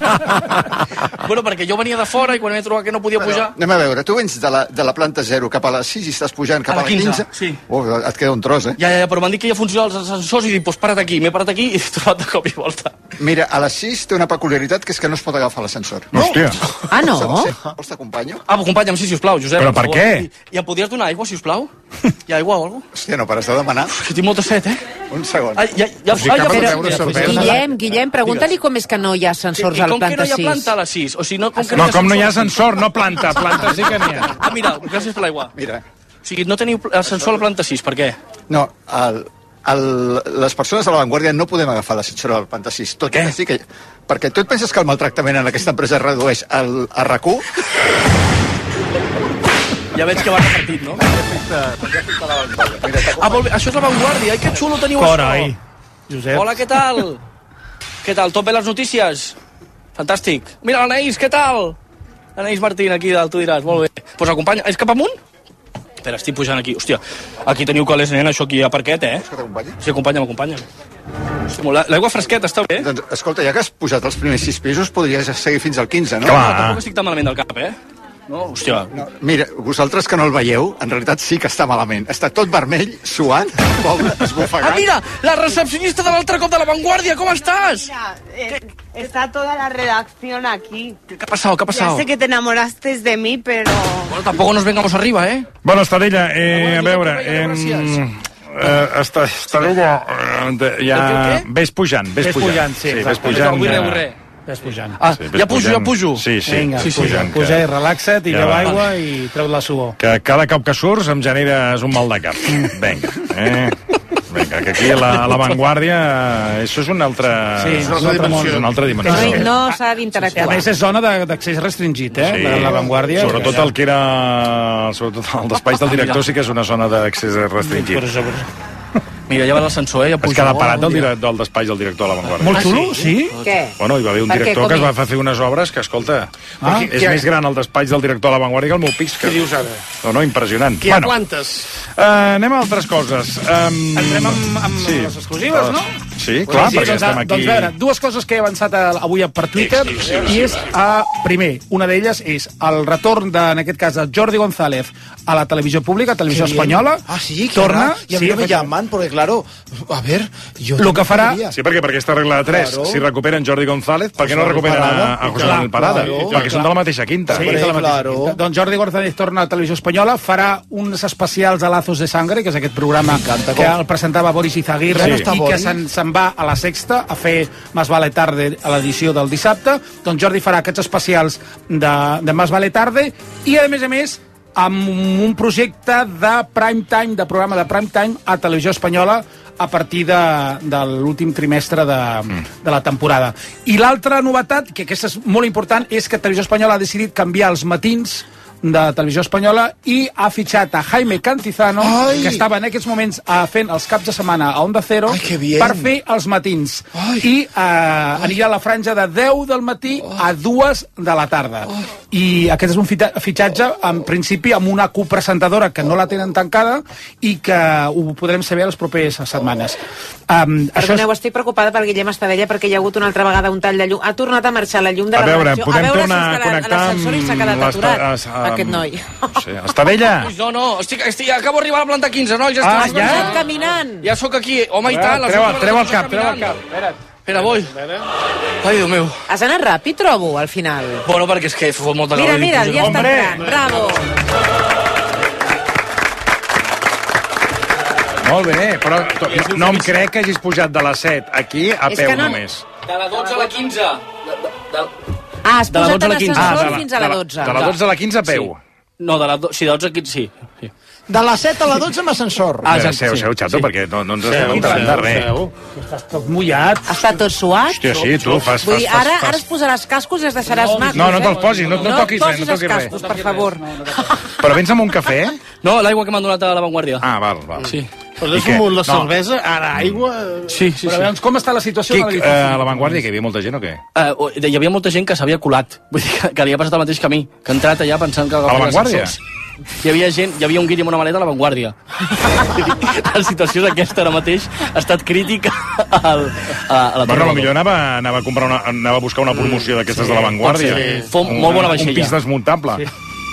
Bueno, perquè jo venia de fora i quan m'he trobat que no podia pujar... Anem a veure, tu vens de la, de la planta zero cap a la sis i estàs pujant cap A a la la quinze, quinze. sí. Oh, et queda un tros, eh? Ja, ja, ja, però m'han dit que ja funcionen els ascensors i dic, doncs para't aquí. M'he parat aquí i he trobat de cop i volta. Mira, a les sis té una peculiaritat que és que no es pot agafar l'ascensor. Hòstia. Ah, no? Sí, vols t'acompanyo? Ah, acompanya'm, sí, sisplau, Josep. Però per favor. què? I, I em podries donar aigua, sisplau? Hi ha aigua o alguna cosa? Hòstia, no pares de demanar. Que tinc molta set, eh? Un segon. Ai, ja, ja, O sigui, ai, ja, acaba de ja, beure ja, cervesa. Guillem, Guillem, pregunta-li com és que no hi ha I, ascensors i a la com que no planta hi ha planta sis. a la sis? O sigui, no, com que No, hi ha com no hi ha ascensor? ascensor, no planta, planta sí que n'hi ha. Ah, mira, gràcies per l'aigua. Mira, O sigui, no teniu ascensor a la planta sis, per què? no, el, el, les persones de l'avantguàrdia no podem agafar l'ascensor a la planta sis. Tot Què? i que sí que... Perquè tu et penses que el maltractament en aquesta empresa es redueix al, a RAC u? Ja veig que va repartit, no? Ah, molt bé. Això és l'avantguàrdia. Ai, que xulo teniu Carai, això. Josep. Hola, què tal? Què tal? Tot bé les notícies? Fantàstic. Mira l'Anaïs, què tal? L'Anaïs Martín, aquí dalt, tu diràs. Molt bé. Doncs pues acompanya. És cap amunt? Espera, estic pujant aquí. Hòstia, aquí teniu calés, nen, això aquí a parquet, eh? Que t'acompanyi? Sí, acompanya'm, acompanya'm. Hosti, molt- L'aigua fresqueta, està bé? Doncs, escolta, ja que has pujat als primers sis pisos, podries seguir fins al quinze, no? No, tampoc estic tan malament del cap, eh? No, hòstia. No, mira, vosaltres que no el veieu, en realitat sí que està malament. Està tot vermell, suant, pobre, Ah, esbufegat. mira, la recepcionista de l'altre cop de l'avantguàrdia, com estàs? Mira, eh, está toda la redacción aquí. ¿Qué ha pasado? ¿Qué ha pasado? Ya sé que te enamoraste de mí, pero... Bueno, tampoco nos vengamos arriba, eh? Bueno, Estadella, eh, a veure... Corbella, gràcies. Eh, està, Estadella, eh, ja... Què? Ves pujant, ves Ves pujant. pujant, sí, ves exacte. pujant. No vull res, eh, vull res. Ves pujant. Ah, sí, ves ja pujo, ja pujo. Sí, sí. Vinga, sí, sí, puja, pujant, puja que- i relaxa't i que- beu aigua i treu la suor. Que cada cop que surts em generes un mal de cap. Vinga, eh? Vinga, que aquí a la- a l'avantguàrdia això és una altra... Sí, és una altra dimensió. És una altra No, dimensió. no s'ha A d'interactuar. més, és zona de- d'accés restringit, eh? Sí, De l'avantguàrdia. sobretot el que era... Sobretot el despatx del director sí que és una zona d'accés restringit. Per això, per això. Mira, ja va l'ascensor, eh? Ja Es pujo. queda parat del, dire- del despatx del director de l'avantguàrdia. Molt xulo, sí? Què? Bueno, hi va haver un Per què, director com que es va és? fer unes obres que, escolta, Ah, és què- més gran el despatx del director de l'avantguàrdia que el meu pis. Que... Què dius ara? No, no, impressionant. Que hi ha Bueno, plantes. Uh, anem a altres coses. Um, Entrem amb, amb sí. les exclusives, no? Sí, Sí, clar, sí, perquè doncs, estem aquí... Doncs, a veure, dues coses que he avançat avui per Twitter, i és, uh, primer, una d'elles és el retorn, de, en aquest cas, de Jordi González a la televisió pública, televisió espanyola. Ah, sí? Torna... Y a mí sí, no me llaman, porque claro, a ver, yo... Lo que farà... Sí, perquè per aquesta regla de tres, Claro. si recuperen Jordi González, per què no José recuperen Parada. a, a José Clar, Manuel Parada? claro. Perquè són de la mateixa quinta. Sí, de la mateixa quinta. Doncs Jordi González torna a la televisió espanyola, farà uns especials a Lazos de Sangre, que és aquest programa que el presentava Boris Izaguirre, Sí. i que se'n se'n va a la Sexta a fer Más vale tarde a l'edició del dissabte. Doncs Jordi farà aquests especials de, de Más vale tarde, i a més a més amb un projecte de prime time, de programa de prime time a televisió espanyola a partir de, de l'últim trimestre de, de la temporada. I l'altra novetat, que aquesta és molt important, és que Televisió Espanyola ha decidit canviar els matins de Televisió Espanyola i ha fitxat a Jaime Cantizano, Ai. que estava en aquests moments uh, fent els caps de setmana a Onda Cero, Ai, que bien. per fer els matins. Ai. I uh, anirà a la franja de deu del matí a dues de la tarda. I aquest és un fita- fitxatge, en principi, amb una copresentadora que no la tenen tancada i que ho podrem saber les properes setmanes. Um, Perdoneu, estic preocupada per Guillem Estadella perquè hi ha hagut una altra vegada un tall de llum. Ha tornat a marxar la llum de A la veure, redacció. podem a veure tornar si a és que connectar l'ascensor i s'ha amb quedat l'esta- aturat, es- amb- aquest noi. Sí. Estadella! No, no, estic, estic, acabo d'arribar a la planta quinze, no? Ja Ah, estic, ja? Estan caminant. Ja sóc aquí. Home, i tant. les Treu, dues treu el hores cap, treu el caminant. cap. Espera't. Espera, voy. Ai, Déu meu. Has anat ràpid, trobo, al final. Bueno, perquè és que fot molta Mira, calor. mira, ja està Hombre. entrant. Bravo. Molt bé, però to- no, no em crec que hagis pujat de les set aquí a És peu que no- només. De la dotze a la quinze. De, de, de... Ah, has De la posat dotze a en la quinze. ascensor de la- fins a la de la- dotze. De la dotze a la quinze a peu. Sí. No, de la do... sí, de dotze a quinze, sí. sí. De les set a la dotze amb ascensor. Ah, exacte, seu, sí. seu, xato, Sí. perquè no, no ens estem enterant de res. Estàs tot mullat. Està tot suat. Hòstia, sí, tu fas... Vull fas, dir, fas, ara, fas. ara es posaràs cascos i es deixaràs macos. No, no te'ls eh? posis, no, no toquis res, no posis els toquis res. cascos, per favor. Però vens amb un cafè? No, l'aigua que m'han donat a l'avantguàrdia. Ah, val, val. Sí. Però I és què? un munt la No. cervesa, ara aigua... Sí, sí, Però sí. llavors, com està la situació Quic, de eh, l'edifici? a l'avantguàrdia, que hi havia molta gent o què? Uh, hi havia molta gent que s'havia colat. Vull dir que, que li ha passat el mateix que a mi, que ha entrat allà pensant que... A l'avantguàrdia? Hi havia gent, hi havia un guiri amb una maleta a l'avantguàrdia. La situació és aquesta ara mateix, ha estat crítica al, a, a la Bueno, Torre potser anava, anava, a comprar una, anava a buscar una promoció d'aquestes Sí, de l'avantguàrdia. pot ser. Fou molt bona vaixella. Un pis desmuntable. Sí.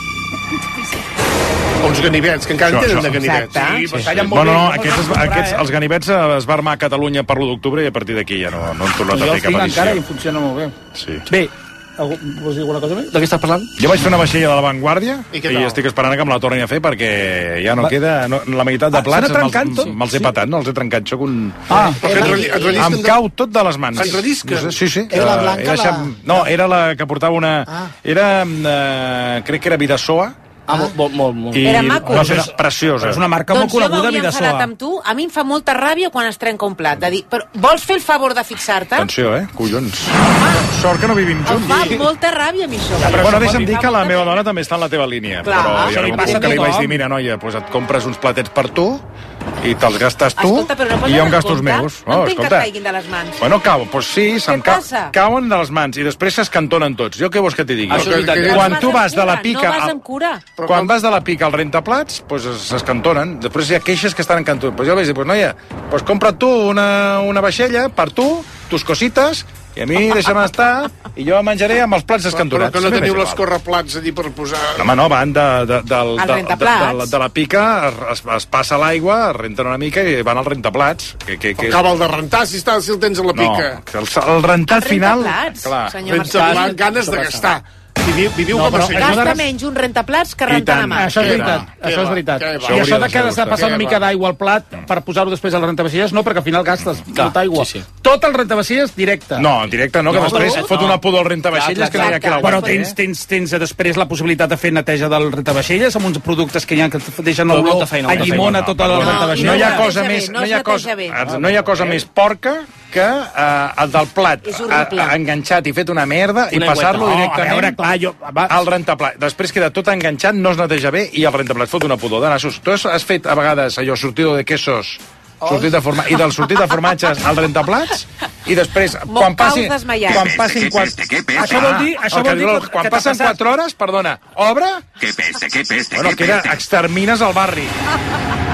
Uns ganivets, que encara Això, en tenen això. de ganivets. Exacte. Sí, sí, sí. No, no, no, aquests, aquests, els ganivets eh, es va armar a Catalunya per l'u d'octubre i a partir d'aquí ja no, no han tornat Jo a fer els cap tinc encara i edició. funciona molt bé. Sí. Bé, algú, vols dir alguna cosa més? De què estàs parlant? Jo vaig fer una vaixella de l'avantguàrdia I i, què tal? estic esperant que em la tornin a fer perquè ja no Va. queda... No, la meitat de Ah, plats s'ha anat trencant tot? me'ls me'ls he patat, no? Els he trencat. Soc un... Ah, Però que et relli- et rellisquen Em de- cau tot de les mans. Et rellisquen? No sé, sí, sí. Era la Eh, blanca, he deixat... la- No, era la que portava una... Ah. Era... Eh, crec que era Vidasoa. Ah, molt, molt, molt. molt. I... Era maco. No, és preciosa. és una marca Doncs molt jo coneguda, m'hauria enfadat Vidasoa. amb tu. A mi em fa molta ràbia quan es trenca un plat. De dir, però vols fer el favor de fixar-te? Atenció, eh? Collons. Sort que no vivim Em junts. fa molta ràbia a mi això. Però bueno, deixa'm Em dir fa que la molta meva pena. dona també està en la teva línia. Clar, però això hi ha li un passa punt que li a vaig tothom. dir, mira, noia, doncs et compres uns platets per tu i te'ls gastes tu Escolta, però no pots i jo em donar gasto els compte? meus. No entenc que escolta. et caiguin de les mans. Bueno, cau, doncs sí, se'm ca passa? cauen de les mans i després s'escantonen tots. Jo què vols que t'hi digui? Això és veritat. Quan No tu vas de la amb pica... cura, No vas al- amb cura. Quan vas de la pica al rentaplats, doncs s'escantonen. Després hi ha queixes que estan encantonades. Pues jo vaig dir, pues noia, pues compra't tu una, una vaixella per tu, tus cosites, i a mi deixa'm estar, i jo menjaré amb els plats Però escantonats. que no A mi teniu m'és igual. l'escorreplats allí per posar... No, home, no, van de, de, del, Al de, de, rentaplats. de, de, de la pica, es, es passa l'aigua, es renten una mica i van al rentaplats. Que, que, que... Acaba el de rentar si, està, si el tens a la pica. No, que el, el rentat El final... rentaplats, Clar. senyor Renta Martí. blanc, ganes de gastar. Viviu, viviu No, com a però senyors. Gasta menys un rentaplats que rentant a mà. Això és Què veritat, va? això Què és va? veritat. Què va? I això de Hauria que has de de passar una Què mica va? d'aigua al plat per posar-ho després al rentavaixelles, no, perquè al final gastes Clar, molta aigua. sí, sí. Tot el rentavaixelles directe. No, en directe no, que No, després no, et fot no. una pudor al rentavaixelles Clar, que no hi ha qui clar, Bueno, l'aguanta. tens, tens, tens eh, després la possibilitat de fer neteja del rentavaixelles amb uns productes que hi ha que et deixen Però olor molta feina, a molta llimona feina. tota la No, rentavaixelles. No hi ha es cosa neteja més... bé, no No es hi ha cosa, neteja bé. no hi ha cosa més porca que eh, el del plat És horrible. a- a- enganxat i fet una merda i Una passar-lo aigüeta. No, a directament veure, clar, jo... Va, al rentaplat. Després queda tot enganxat, no es neteja bé i el rentaplat fot una pudor de nassos. Tu has, has fet a vegades allò sortido de quesos, sortit de forma... i del sortit de formatges al rentaplats i després, Mo- quan passi, caus desmaiat. quan passin quatre... Això vol dir- això el que vol dir diu, que- quan que t'ha passen passat- quatre hores, perdona, obre... Que peste, que peste, Bueno, que queda, peste. extermines el barri.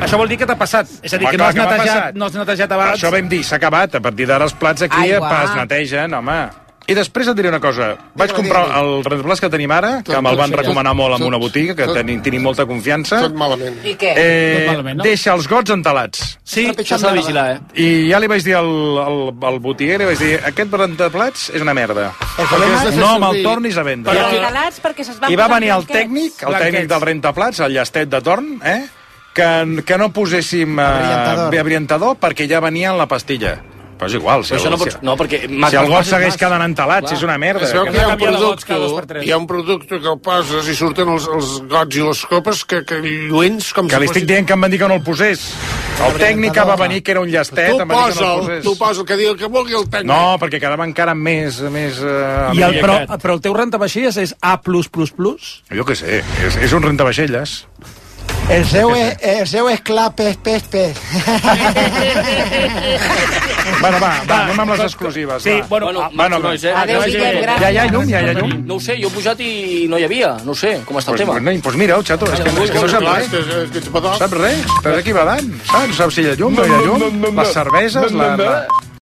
Això vol dir que t'ha passat. És a dir, que no has netejat, no has netejat abans. Això vam dir, s'ha acabat. A partir d'ara els plats aquí es netegen, home. I després et diré una cosa. Vaig comprar el rentaplats que tenim ara, que me'l van recomanar molt en una botiga, que tenim, tenim molta confiança. Tot malament. I què? Eh, Tot malament, no? Deixa els gots entelats. Sí, això s'ha de vigilar, eh? I ja li vaig dir al, al, al botiguer, li vaig dir, aquest rentaplats és una merda. problema- No me'l tornis a vendre. Però entelats perquè se'ls van I va posar venir el blanquets. tècnic, el tècnic del rentaplats, el llestet de torn, eh? que, que no poséssim eh, abrientador perquè ja venia en la pastilla. Però és igual. Si Però això el, no pots- no, perquè si, Mac- si el got Mac- segueix Mac- quedant entelat, si és una merda. Es veu que hi ha un Que- producte, hi ha un producte que el poses i surten els, els gots i les copes que, que lluents com Que li estic dient que em van dir que no el posés. El tècnic que va venir, que era un llestet, Tu em va dir que no el posa'l, posés. tu posa'l, que digui el que vulgui el tècnic. No, perquè quedava encara més... més uh, I el, però, però el teu rentavaixelles és A plus plus plus? Jo què sé, és, és un rentavaixelles. El seu és, el seu és clar, pes, pes, pes. Bueno, va, va, anem amb les exclusives. Sí, va. bueno, Bueno, bueno, nois, eh? Adéu, Guillem, gràcies. Ja hi ha llum, ja hi ha llum. No ho sé, jo he pujat i no hi havia. No ho sé, com està el Pues, tema. pues, no, pues mira-ho, xato, és que, és que no sap res. Saps res? Estàs aquí badant, saps? No saps si hi ha llum, no hi ha llum, les cerveses, la... la...